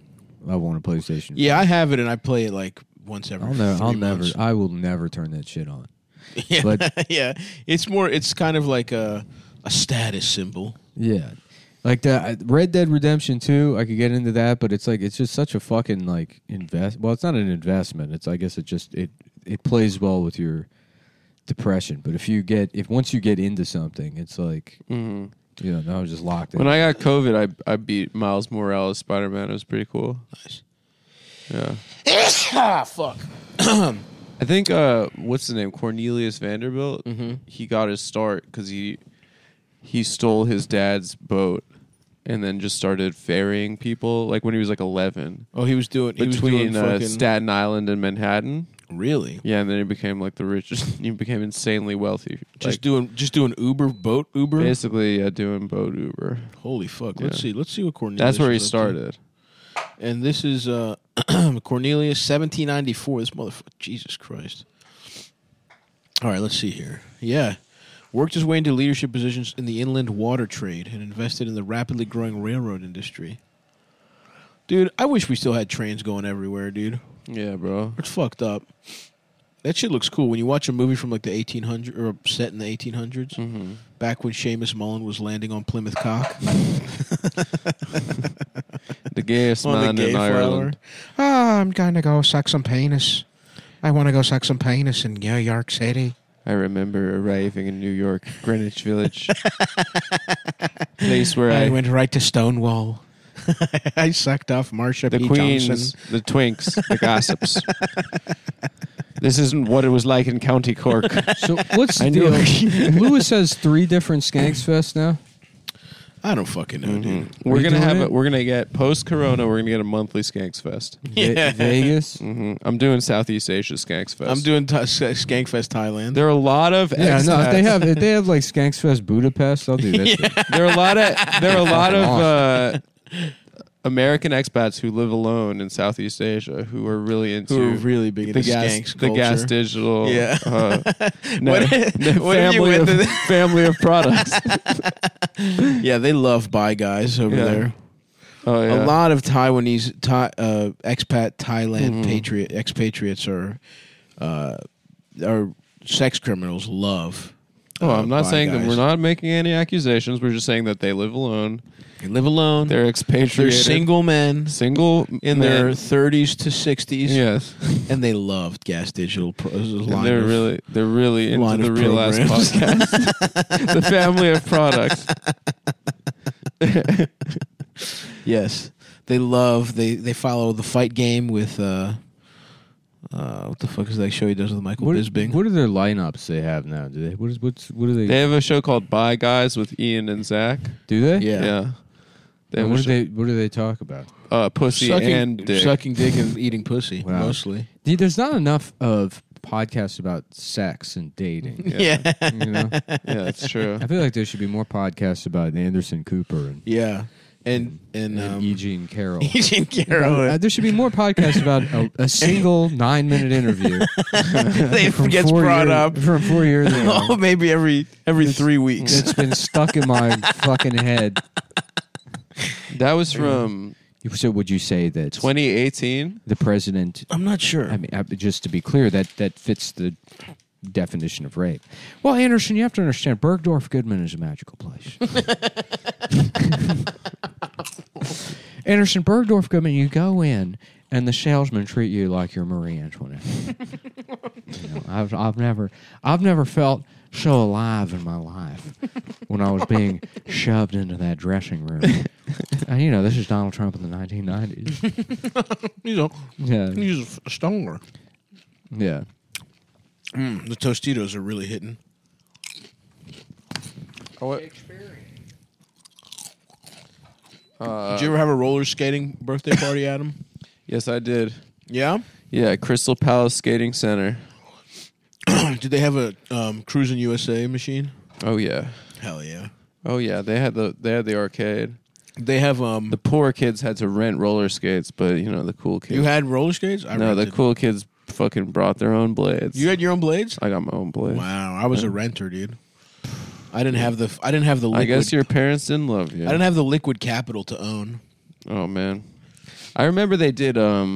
I want a PlayStation 5. Yeah, I have it, and I play it like once every 3 months. I will never turn that shit on. Yeah, But- yeah. It's kind of like a status symbol. Yeah. Like the Red Dead Redemption 2, I could get into that, but it's just such a fucking like well, it's not an investment. It's I guess it plays well with your depression. But if once you get into something, it's like Mhm. You know, I was just locked in. When I got COVID, I beat Miles Morales Spider-Man. It was pretty cool. Nice. Yeah. Ah, fuck. I think what's his name? Cornelius Vanderbilt. Mm-hmm. He got his start because he stole his dad's boat and then just started ferrying people. Like when he was like 11 Oh, he was doing between fucking... Staten Island and Manhattan. Really? Yeah, and then he became like the richest. He became insanely wealthy. Just Like, doing boat Uber. basically doing boat Uber. Holy fuck! Yeah. Let's see what Cornelius. That's where he is up to. started. And this is Cornelius, 1794. This motherfucker, Jesus Christ. All right, let's see here. Yeah. Worked his way into leadership positions in the inland water trade and invested in the rapidly growing railroad industry. Dude, I wish we still had trains going everywhere, dude. Yeah, bro. It's fucked up. That shit looks cool. When you watch a movie from like the 1800s, or set in the 1800s, Mm-hmm. back when Seamus Mullen was landing on Plymouth Cock. The gayest On the man gay in Ireland. I'm going to go suck some penis. I want to go suck some penis in New York City. I remember arriving in New York, Greenwich Village, place where I went right to Stonewall. I sucked off Marsha the P. queens, Johnson. the twinks, the gossips. This isn't what it was like in County Cork. So what's the I knew deal? Lewis has 3 different Skanks Fest now. I don't fucking know, dude. We're you gonna doing have it? We're gonna get post Corona. We're gonna get a monthly Skanks Fest. Yeah. Vegas. I'm doing Southeast Asia Skanks Fest. I'm doing Skankfest Thailand. There are a lot of Yeah, no, expats. if they have like Skanks Fest Budapest, I'll do that. shit. There are a lot of American expats who live alone in Southeast Asia who are really into Who are really big into the gas, skanks the gas culture. digital. Yeah. No, What- the what if you family went of to family of products. Yeah, they love Bi Guys over Yeah. there. Oh yeah. A lot of Taiwanese expat Thailand Mm-hmm. expatriates are sex criminals. Love. Oh, I'm not Bi saying that Guys. we're not making any accusations. We're just saying that they live alone. They live alone. They're They're expatriated. single men Single in men. their 30s to 60s. Yes. And they loved Gas Digital. And they're really into line the of Real Ass programs. podcast. The family of products. Yes, they follow the fight game with what the fuck is that show he does with Michael Bisping? What are their lineups they have now? Do they? What do they? They have a show called Bye Guys with Ian and Zach. do they? Yeah. Yeah. They And have what do they talk about? pussy and dick. sucking dick and eating pussy Wow. mostly. Dude, there's not enough of podcasts about sex and dating. Yeah, You know, Yeah, that's true. I feel like there should be more podcasts about Anderson Cooper yeah, and Eugene Carroll. Eugene Carroll. There should be more podcasts about a single 9-minute interview. They from gets 4 brought years- up. from 4 years ago. Oh, maybe every 3 weeks. It's been stuck in my fucking head. That was from So would you say that 2018. the president? I'm not sure. I mean, just to be clear, that fits the definition of rape. Well, Anderson, you have to understand, Bergdorf Goodman is a magical place. Anderson, Bergdorf Goodman, you go in and the salesmen treat you like you're Marie Antoinette. You know, I've never felt so alive in my life when I was being shoved into that dressing room. And, you know, this is Donald Trump in the 1990s. Yeah, He's a stoner. yeah. The Tostitos are really hitting. Did you ever have a roller skating birthday party, Adam? Yes, I did. Yeah. Yeah, Crystal Palace Skating Center. Did they have a Cruisin' USA machine? Oh yeah. Hell yeah. Oh yeah. They had the arcade. They have The poor kids had to rent roller skates, but you know the cool kids. You had roller skates? I no, the rented. cool kids fucking brought their own blades. You had your own blades? I got my own blades. Wow, I was a renter, dude. I didn't have the liquid. I guess your parents didn't love you. I didn't have the liquid capital to own. Oh man, I remember they did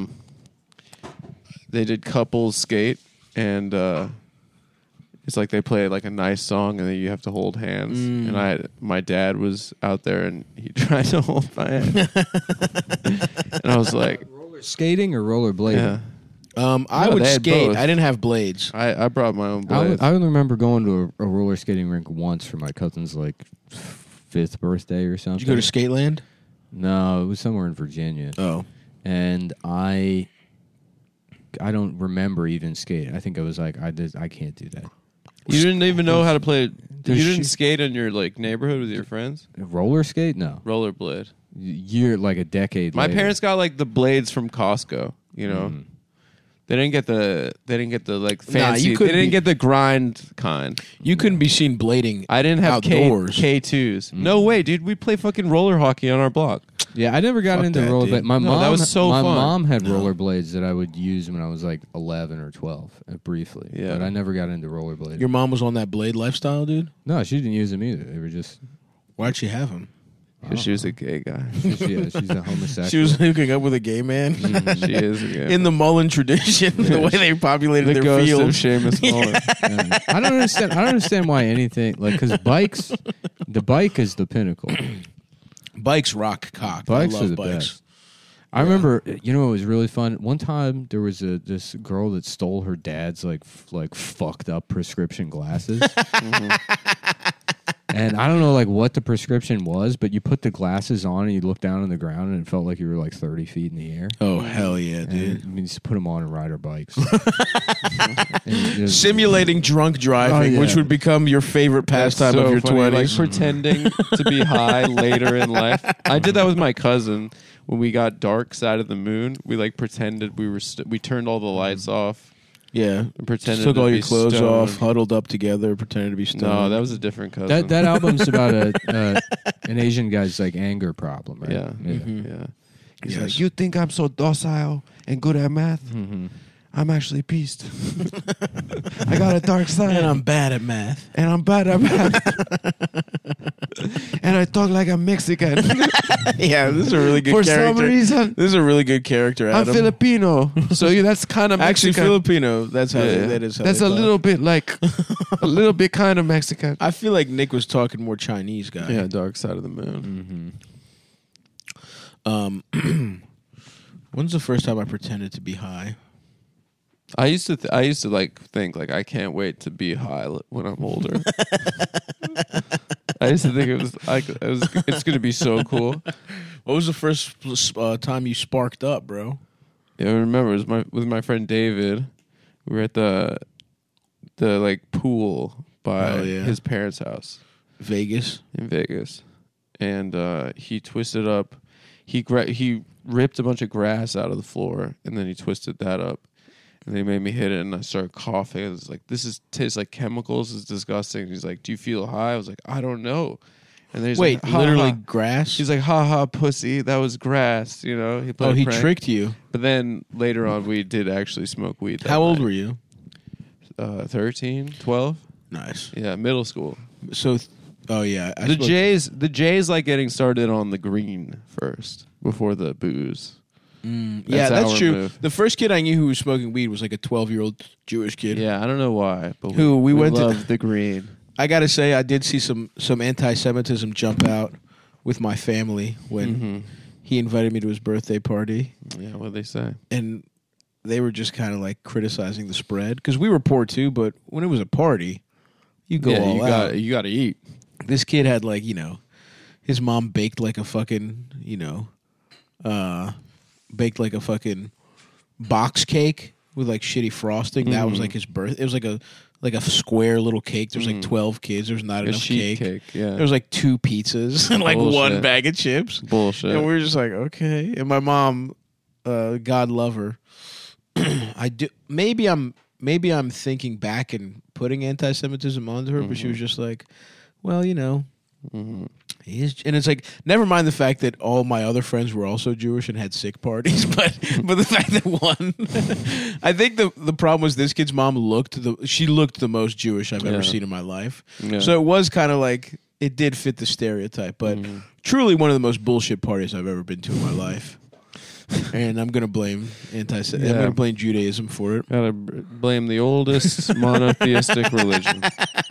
couples skate, and it's like they play like a nice song, and then you have to hold hands. And my dad was out there, and he tried to hold my hand, and I was like, Roller skating or roller blading? yeah. I No, would they had skate. both. I didn't have blades. I brought my own I blades. only remember going to a roller skating rink once for my cousin's like 5th birthday or something. Did you go to Skateland? No, it was somewhere in Virginia. Oh. And I don't remember even skating. I think I was like, I can't do that. You didn't even know how to play. You Does didn't she- skate in your like neighborhood with your friends. Roller skate? No. Rollerblade. You're like a decade My later. parents got like the blades from Costco. You know, Mm. they didn't get the like Nah, fancy. you they couldn't didn't be- get the grind kind. You couldn't be seen blading. I didn't have Outdoors. K2s. No way, dude. We play fucking roller hockey on our block. Yeah, I never got Fuck into that, rollerblade. dude. My No, mom, that was so my fun. mom had No. rollerblades that I would use when I was like 11 or 12, briefly. Yeah. But I never got into rollerblades. Your mom was on that blade lifestyle, dude? No, she didn't use them either. They were just. Why'd she have him? Because she was a gay guy. She's a homosexual. She was hooking up with a gay man. She is a gay. In the Mullen tradition, the way they populated the their ghost of fields. Seamus Mullen. Yeah. I don't understand why anything like because bikes, the bike is the pinnacle. Bikes rock cock. Bikes I are love the bikes. best. I remember, you know, it was really fun. One time there was this girl that stole her dad's like fucked up prescription glasses. And I don't know like what the prescription was, but you put the glasses on and you look down on the ground and it felt like you were like 30 feet in the air. Oh, hell yeah, dude. And we just put them on and ride our bikes. And just- Simulating drunk driving, Oh, yeah. which would become your favorite pastime That's of so your funny, 20s. like pretending to be high later in life. I did that with my cousin when we got Dark Side of the Moon. We like pretended we were we turned all the lights off yeah. and pretended Took to all be your clothes stoned. off, huddled up together, pretended to be stoned. No, that was a different cousin. that album's about an Asian guy's like anger problem, right? yeah, Mhm. yeah. He's Yes. like, you think I'm so docile and good at math? Mm-hmm. I'm actually beast. I got a dark side, And I'm bad at math. and I'm bad at math. And I talk like a Mexican. Yeah, this is a really good For character. some reason, This is a really good character, I'm Adam. Filipino. So that's kind of Actually, Mexican. Filipino. That's how Yeah. that is. How That's they a talk. little bit like a little bit kind of Mexican. I feel like Nick was talking more Chinese guy. Yeah, Dark Side of the Moon. Mm-hmm. When's the first time I pretended to be high? I used to like think like I can't wait to be high when I'm older. I used to think it's going to be so cool. What was the first time you sparked up, bro? Yeah, I remember it was with my friend David. We were at the like pool by Oh, yeah. his parents' house Vegas. in Vegas, and he twisted up. He ripped a bunch of grass out of the floor, and then he twisted that up. And they made me hit it, and I started coughing. I was like, "This tastes like chemicals. It's disgusting." He's like, "Do you feel high?" I was like, "I don't know." And then he's Wait, like, "Ha, literally ha." grass? He's like, "Ha ha, pussy. That was grass." You know. He played oh, a he prank. tricked you. But then later on, we did actually smoke weed. that How old night. were you? 13, 12? Nice. Yeah, middle school. So, oh yeah, I The smoked- Jays like getting started on the green first before the booze. yeah, That's that's our true. move. The first kid I knew who was smoking weed was like a 12-year-old Jewish kid. Yeah, I don't know why, but Who we went to- loved the green. I gotta say, I did see some anti-Semitism jump out with my family when Mm-hmm. he invited me to his birthday party, Yeah, what they say? and they were just kind of like criticizing the spread because we were poor too. But when it was a party, you go all you out. got to eat. This kid had like his mom baked like a fucking baked like a fucking box cake with like shitty frosting. That was like his birth. It was like a square little cake. There's like 12 kids. There's not A enough sheet cake. cake. Yeah, There was like 2 pizzas and like Bullshit. 1 bag of chips. bullshit. And we were just like, okay. And my mom, God love her. I do. Maybe I'm thinking back and putting anti-Semitism onto her, but she was just like, well, he is, and it's like, never mind the fact that all my other friends were also Jewish and had sick parties, but the fact that one, I think the problem was this kid's mom looked the most Jewish I've ever Yeah. seen in my life. Yeah. So it was kind of like it did fit the stereotype, but truly one of the most bullshit parties I've ever been to in my life. And I'm gonna blame I'm Yeah. gonna blame Judaism for it. Gotta blame the oldest monotheistic religion.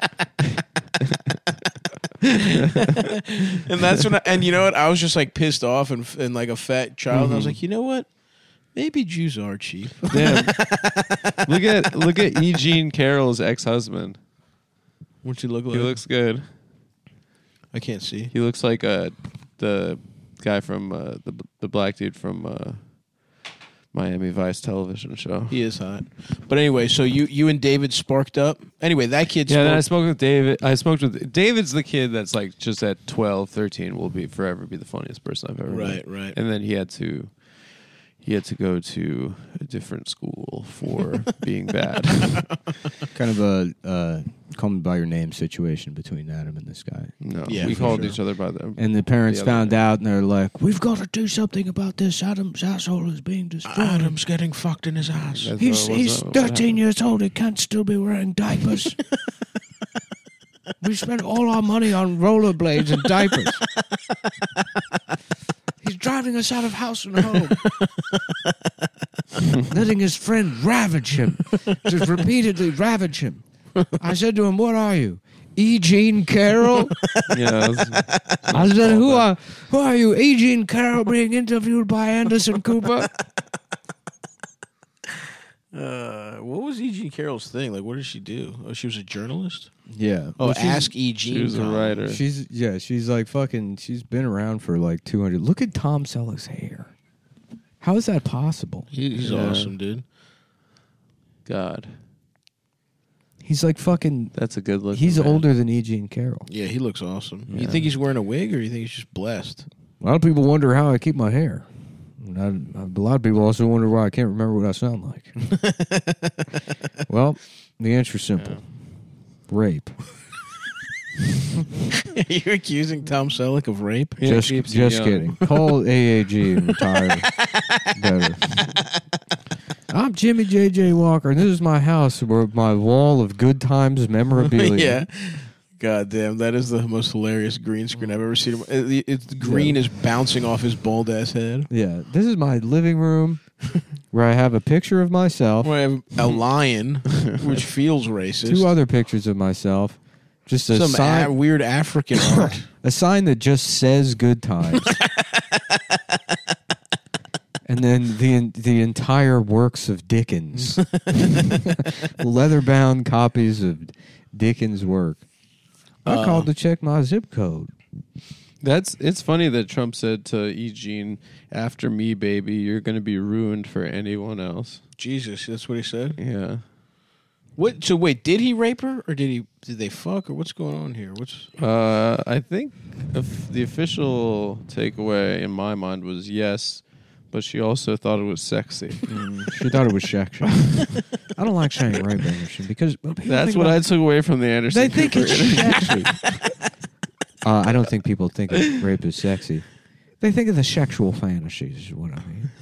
And that's when and you know what? I was just like pissed off and like a fat child. And I was like, you know what? Maybe Jews are cheap. Damn. Look at E. Jean Carroll's ex-husband. What's he look like? He looks good. I can't see. He looks like the guy from the black dude from Miami Vice television show. He is hot. But anyway, so you and David sparked up. Anyway, that kid. Yeah, then I smoked with David. I smoked with David's the kid that's like just at 12, 13 will be forever be the funniest person I've ever met. Right. And then he had to go to a different school for being bad. Kind of a call me by your name situation between Adam and this guy. No, Yeah, we for called sure. each other by them. And the parents The other found name. out, and they're like, "We've got to do something about this. Adam's asshole is being destroyed. Adam's getting fucked in his ass. That's He's what he's happened. 13 years old. He can't still be wearing diapers. We spent all our money on rollerblades and diapers. He's driving us out of house and home. Letting his friend ravage him. Just repeatedly ravage him. I said to him, "What are you? E. Jean Carroll?" Yeah, I said, who are you? E. Jean Carroll being interviewed by Anderson Cooper? What was E.G. Carroll's thing? Like, what did she do? Oh, she was a journalist? Yeah. Oh, Well, she's- Ask E.G. she was a writer. She's like fucking, she's been around for like 200. Look at Tom Selleck's hair. How is that possible? He's Yeah. awesome, dude. God, He's like fucking, that's a good look. he's older than E. Jean Carroll. Yeah, he looks awesome. You Yeah. think he's wearing a wig, or you think he's just blessed? A lot of people wonder how I keep my hair. A lot of people also wonder why I can't remember what I sound like. Well, the answer's simple. Rape. You're accusing Tom Selleck of rape? Yeah, just keeps you young. kidding. Call AAG and retire better. I'm Jimmy J.J. Walker, and this is my house where my wall of good times memorabilia. Yeah. God damn, that is the most hilarious green screen I've ever seen. The green is bouncing off his bald ass head. Yeah, this is my living room where I have a picture of myself, I have a lion, which feels racist. two other pictures of myself, just a Some sign, weird African art. a sign that just says good times. And then the entire works of Dickens. Leather-bound copies of Dickens' work. I called to check my zip code. It's funny that Trump said to Eugene, "After me, baby, you're going to be ruined for anyone else." Jesus, that's what he said? Yeah. What? So wait, did he rape her, or did they fuck, or what's going on here? What's I think the official takeaway in my mind was yes, but she also thought it was sexy. She thought it was sexual. I don't like saying rape, Anderson, because people That's think what about- I took away from the Anderson. They think Cooper it's interview. sexy. I don't think people think of rape as sexy. They think of the sexual fantasies, is what I mean.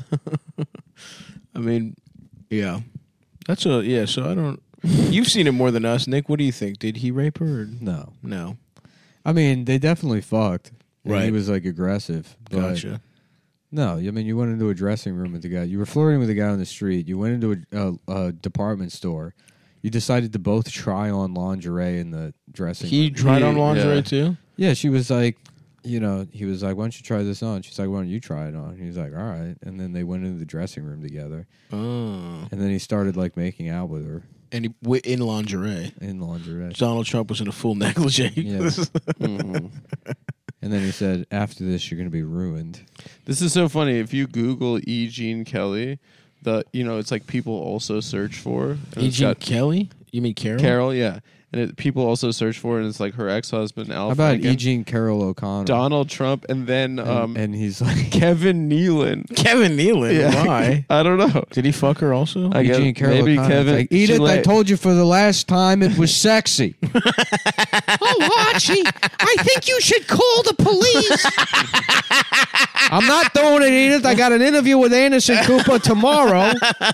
I mean, yeah. So I don't. You've seen it more than us, Nick. What do you think? Did he rape her? Or No. no. I mean, they definitely fucked. And Right. He was like aggressive. But Gotcha. no, I mean, you went into a dressing room with the guy. You were flirting with the guy on the street. You went into a department store. You decided to both try on lingerie in the dressing He room. tried on lingerie yeah. too. Yeah, she was like, he was like, "Why don't you try this on?" She's like, "Why don't you try it on?" He's like, "All right." And then they went into the dressing room together. Oh. And then he started like making out with her And in lingerie. in lingerie. Donald Trump was in a full negligee. Yeah. Mhm. And then he said, "After this, you're going to be ruined." This is so funny. If you Google E. Jean Kelly, it's like people also search for. and it's E.G. got Kelly? You mean Carol? Carol, yeah. And people also search for it, and it's like her ex-husband, Al How about Franken, E. Jean Carroll O'Connor? Donald Trump, and then and he's like, Kevin Nealon. Kevin Nealon. Yeah. Why? I don't know. Did he fuck her also? I E. guess Jean Carroll maybe O'Connor. Kevin. It's like, Edith, she I let- told you for the last time it was sexy. Oh, Archie, I think you should call the police. I'm not doing it, Edith. I got an interview with Anderson Cooper tomorrow.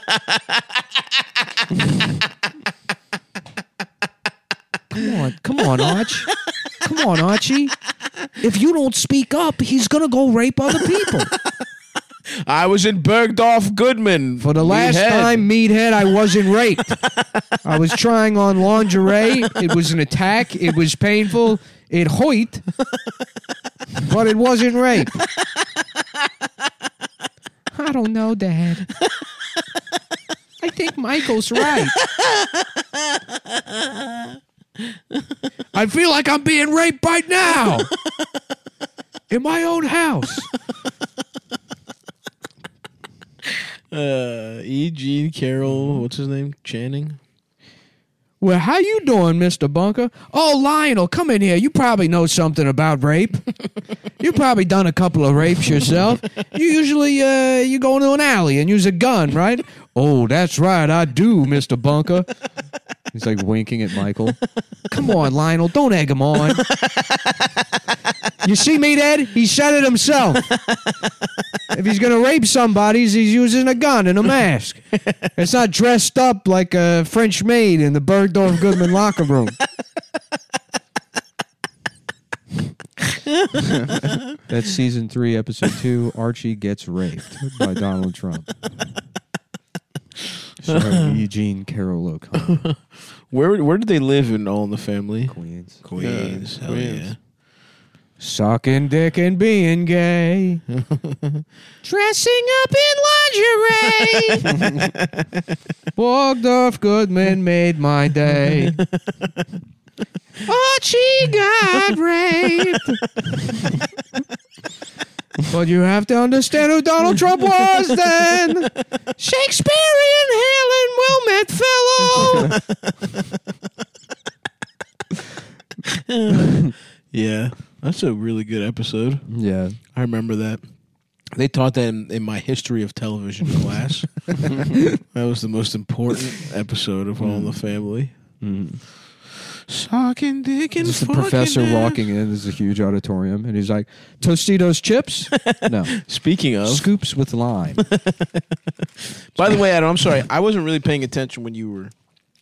Come on, Arch. Come on, Archie. If you don't speak up, he's gonna go rape other people. I was in Bergdorf Goodman. For the last Meathead. time, meathead, I wasn't raped. I was trying on lingerie. It was an attack. It was painful. It hurt, but it wasn't rape. I don't know, Dad. I think Michael's right. I feel like I'm being raped right now. in my own house. E. Jean Carroll, what's his name? Channing? Well, how you doing, Mr. Bunker? Oh, Lionel, come in here. You probably know something about rape. You've probably done a couple of rapes yourself. You usually you go into an alley and use a gun, right? Oh, that's right, I do, Mr. Bunker. He's like winking at Michael. Come on, Lionel, don't egg him on. You see me, Ed? He said it himself. If he's going to rape somebody, he's using a gun and a mask. It's not dressed up like a French maid in the Bergdorf Goodman locker room. That's season 3, episode 2. Archie gets raped by Donald Trump. Starring Eugene Carroll O'Connor. Where did they live in All in the Family? Queens. Queens. Yeah, Hell Queens. yeah. Sucking dick and being gay. Dressing up in lingerie. Bergdorf Goodman made my day. Archie got raped. But you have to understand who Donald Trump was then. Shakespearean Helen Wilmette fellow. Yeah. That's a really good episode. Yeah. I remember that. They taught that in my history of television class. That was the most important episode of All in the Family. Sucking dick and Just the fucking professor ass. walking in. There's a huge auditorium, and he's like, Tostitos chips? No. Speaking of, Scoops with lime. by the way, Adam, I'm sorry. I wasn't really paying attention when you were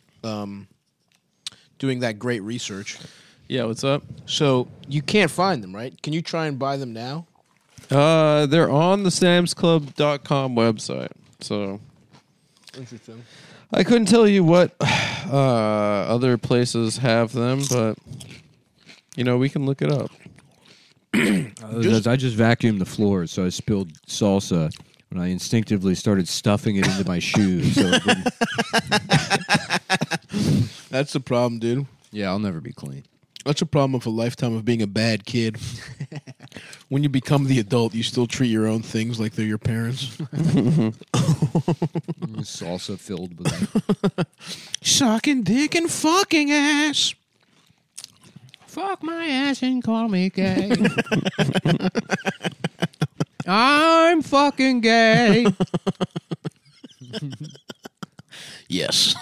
doing that great research. Yeah, what's up? So you can't find them, right? Can you try and buy them now? They're on the samsclub.com website. So Interesting. I couldn't tell you what other places have them, but we can look it up. I just vacuumed the floor, so I spilled salsa when I instinctively started stuffing it into my shoes. So it wouldn't- That's the problem, dude. yeah, I'll never be clean. That's a problem of a lifetime of being a bad kid. When you become the adult, you still treat your own things like they're your parents. Salsa filled with that. Sucking dick and fucking ass. Fuck my ass and call me gay. I'm fucking gay. Yes.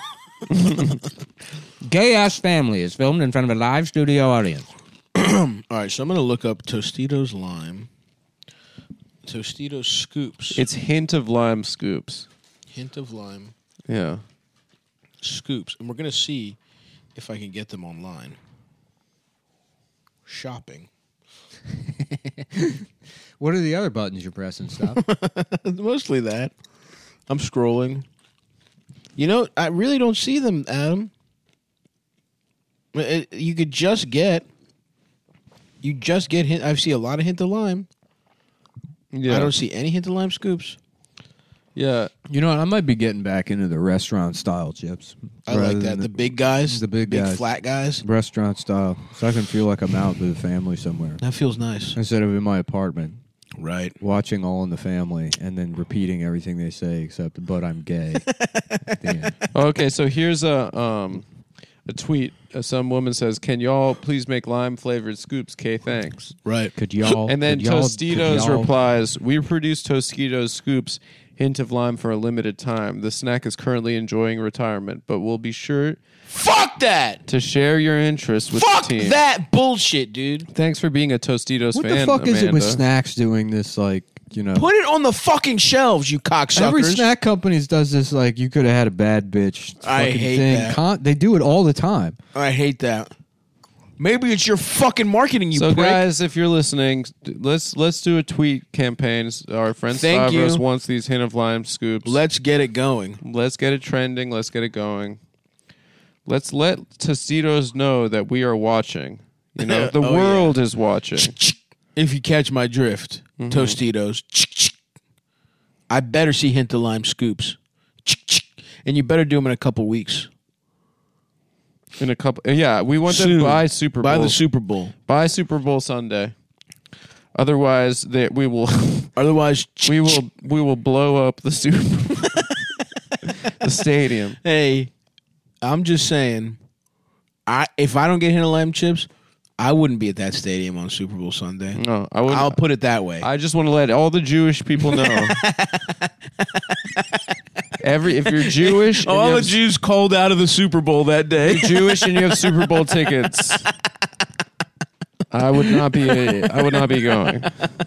Gay Ass Family is filmed in front of a live studio audience. All right, so I'm going to look up Tostitos Lime. Tostitos Scoops. It's hint of lime scoops. Hint of lime Yeah. scoops. And we're going to see if I can get them online. Shopping. What are the other buttons you're pressing, stuff? Mostly that. I'm scrolling. I really don't see them, Adam. You could just get... You just get hint. I see a lot of hint of lime. Yeah. I don't see any hint of lime scoops. Yeah. You know what? I might be getting back into the restaurant style chips. I rather like that. than The big guys. the big guys. flat guys. restaurant style, so I can feel like I'm out with the family somewhere That feels nice. instead of in my apartment Right. watching All in the Family and then repeating everything they say except "but I'm gay." At the end. Okay, so here's a tweet. Some woman says, "Can y'all please make lime flavored scoops? K, thanks." Right. Could y'all? And then could y'all- Tostitos could y'all- replies, "We produce Tostitos scoops, hint of lime for a limited time. The snack is currently enjoying retirement, but we'll be sure Fuck that. to share your interest with Fuck the team." that bullshit, dude. Thanks for being a Tostitos What fan, the fuck is it with Amanda. snacks doing this? Like, Put it on the fucking shelves, you cocksuckers. every snack companies does this. Like, you could have had a bad bitch. I fucking hate thing. that. They do it all the time. I hate that. Maybe it's your fucking marketing, you So prick. guys, if you're listening, let's do a tweet campaign. Our friend Thank Stavros you. wants these hint of lime scoops. Let's get it going. Let's get it trending. Let's get it going. Let's let Tostitos know that we are watching. The Oh, world is watching. If you catch my drift, Tostitos. I better see hint of lime scoops. And you better do them in a couple weeks. In a couple, yeah, we want them Soon. by Super Bowl. By the Super Bowl. By Super Bowl Sunday. Otherwise, we will Otherwise, we will blow up the the stadium. Hey, I'm just saying, if I don't get hit in lamb chips, I wouldn't be at that stadium on Super Bowl Sunday. No, I wouldn't. I'll put it that way. I just want to let all the Jewish people know. If you're Jewish, and all you the have, Jews called out of the Super Bowl that day. you're Jewish and you have Super Bowl tickets, I would not be going.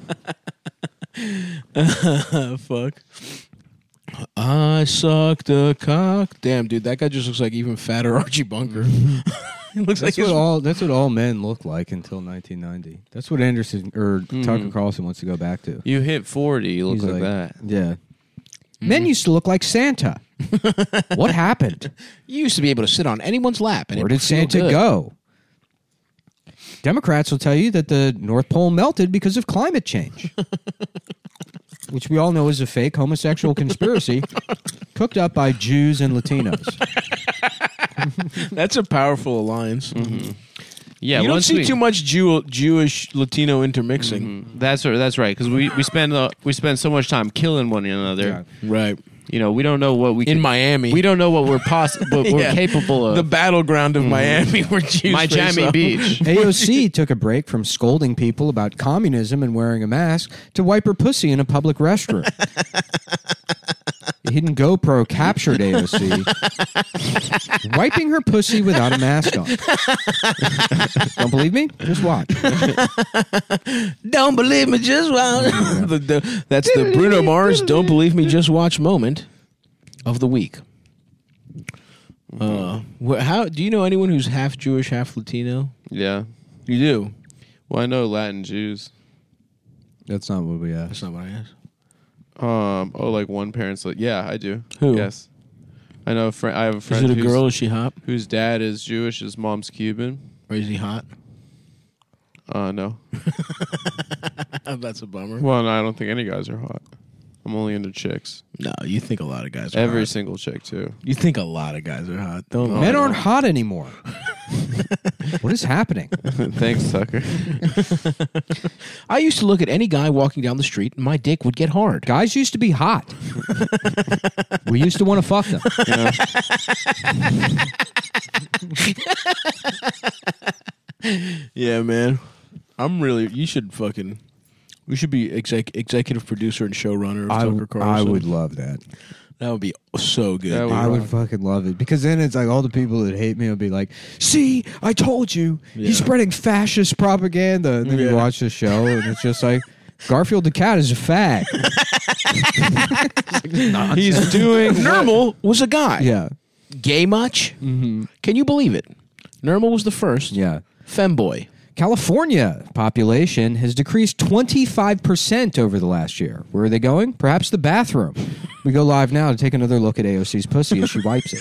Fuck. I sucked a cock. Damn, dude, that guy just looks like even fatter Archie Bunker. He looks That's like that's what all men looked like until 1990. That's what Anderson or Tucker Carlson wants to go back to. You hit 40, you look He's like that. Yeah. Men used to look like Santa. What happened? You used to be able to sit on anyone's lap. And Where it did would feel Santa good. go? Democrats will tell you that the North Pole melted because of climate change, which we all know is a fake homosexual conspiracy cooked up by Jews and Latinos. That's a powerful alliance. Yeah, You don't once see too much Jewish Latino intermixing. That's right, because we spend so much time killing one another. Yeah. Right. You know, we don't know what we In can, Miami. We don't know what we're what we're Yeah. capable of. The battleground of Miami where Jews Miami face Beach. AOC took a break from scolding people about communism and wearing a mask to wipe her pussy in a public restroom. A hidden GoPro captured AOC wiping her pussy without a mask on. Don't believe me? Just watch. Don't believe me, just watch. That's the Bruno Mars "Don't Believe Me, Just Watch" moment of the week. How do you know anyone who's half Jewish, half Latino? Yeah. You do. Well, I know Latin Jews. That's not what we asked. That's not what I asked. Like one parent's like, yeah, I do. Who? Yes. I know. I have a Is friend. it a girl? Is she hot? whose dad is Jewish? His mom's Cuban. Or is he hot? No. That's a bummer. Well, no, I don't think any guys are hot. I'm only into chicks. No, you think a lot of guys are Every hot. single chick too. You think a lot of guys are hot. Don't No, Men I aren't don't. hot anymore. What is happening? Thanks, Tucker. I used to look at any guy walking down the street and my dick would get hard. Guys used to be hot. We used to want to fuck them. Yeah, man. You should fucking... We should be executive producer and showrunner of Tucker Carlson. I would love that. That would be so good. That dude. I would fucking love it because then it's like all the people that hate me will be like, "See, I told you, Yeah. he's spreading fascist propaganda." And then Yeah. you watch the show, and it's just like Garfield the cat is a fag. He's doing Nermal was a guy. Yeah, Gay much? Mm-hmm. Can you believe it? Nermal was the first. yeah. Femboy. California population has decreased 25% over the last year. Where are they going? Perhaps the bathroom. We go live now to take another look at AOC's pussy as she wipes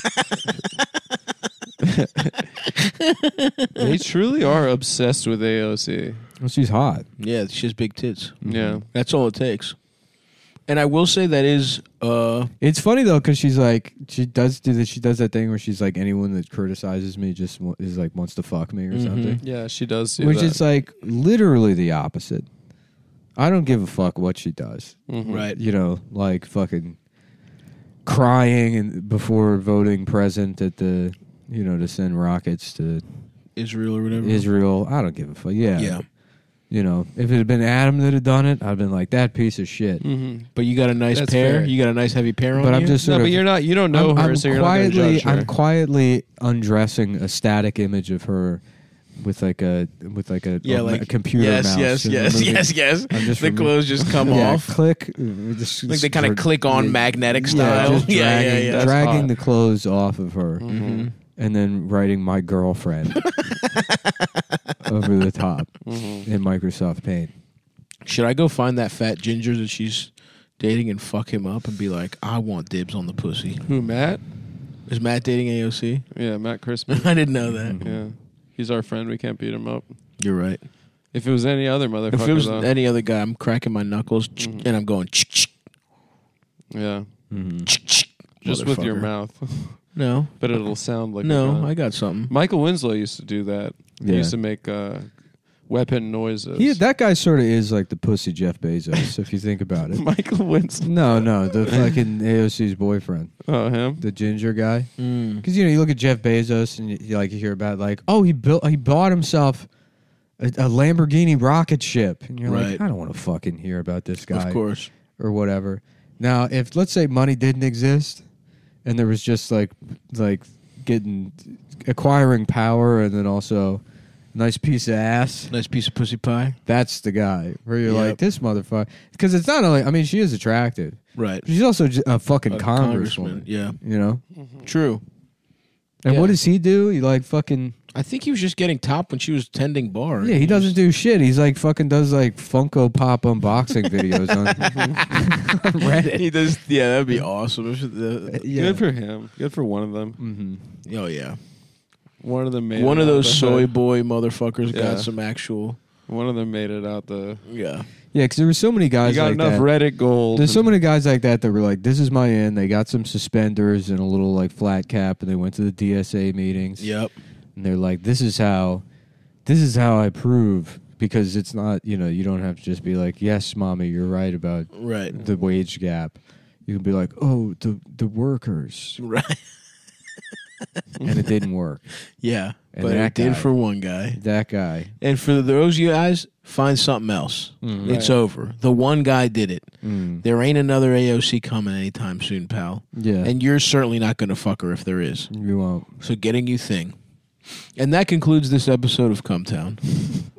it. They truly are obsessed with AOC. Well, she's hot. Yeah, she has big tits. Yeah. That's all it takes. And I will say that is... It's funny though because she's like she does that thing where she's like anyone that criticizes me just is like wants to fuck me or something, Yeah, she does do which that. is like literally the opposite. I don't give a fuck what she does. Right. You know, like fucking crying and before voting president at the to send rockets to Israel or whatever. Israel. I don't give a fuck. Yeah. Yeah. You know, if it had been Adam that had done it, I'd been like that piece of shit. But you got a nice That's pair. fair. You got a nice heavy pair on But you. I'm just No, sort but of, you're not. You don't know her, so you're not going to judge her. I'm quietly undressing a static image of her with like a computer mouse. Yes. and removing- I'm just The clothes just come yeah, off. click. Like they kind of click on magnetic style. just dragging, That's dragging hot. the clothes off of her, and then writing "my girlfriend" over the top in Microsoft Paint. Should I go find that fat ginger that she's dating and fuck him up and be like, I want dibs on the pussy? Who, Matt? Is Matt dating AOC? Yeah, Matt Crispin. I didn't know that. Yeah. He's our friend. We can't beat him up. You're right. If it was any other motherfucker, If it was though. any other guy, I'm cracking my knuckles and I'm going Yeah. Just just with your mouth. No. But it'll sound like a No, gun. I got something. Michael Winslow used to do that. He Yeah. used to make weapon noises. That guy sort of is like the pussy Jeff Bezos, if you think about it. Michael Winston. No, the fucking AOC's boyfriend, Oh, him? the ginger guy. Mm. Because you look at Jeff Bezos and you hear about he bought himself a Lamborghini rocket ship, and you're like, Right. I don't want to fucking hear about this guy, Of course. or whatever. Now, if let's say money didn't exist, and there was just like acquiring power, and then also a nice piece of ass. Nice piece of pussy pie. That's the guy where you're Yep. like, this motherfucker. Because it's not only, I mean, she is attractive. Right. She's also a fucking A congresswoman. Yeah. You know? True. And Yeah. what does he do? He like fucking. I think he was just getting top when she was tending bar. Yeah, he doesn't do shit. He's like fucking does like Funko Pop unboxing videos on Reddit. He does. Yeah, that'd be awesome. Yeah. Good for him. Good for one of them. Mm-hmm. Oh yeah. One of them made One it of out those the soy hood. boy motherfuckers Yeah. got some actual. One of them made it out the. Yeah. Yeah, because there were so many You guys got like enough that. Reddit gold. There's so many guys like that were like, this is my in. They got some suspenders and a little like flat cap, and they went to the DSA meetings. Yep. And they're like, this is how I prove, because it's not, you don't have to just be like, yes, mommy, you're right about Right. the wage gap. You can be like, oh, the workers. Right. And it didn't work. Yeah. And But that it did guy. for one guy. That guy. And for those you guys, find something else. Mm. It's Right. over. The one guy did it. Mm. There ain't another AOC coming anytime soon, pal. Yeah. And you're certainly not going to fuck her if there is. You won't. So get a new thing. And that concludes this episode of Cumtown.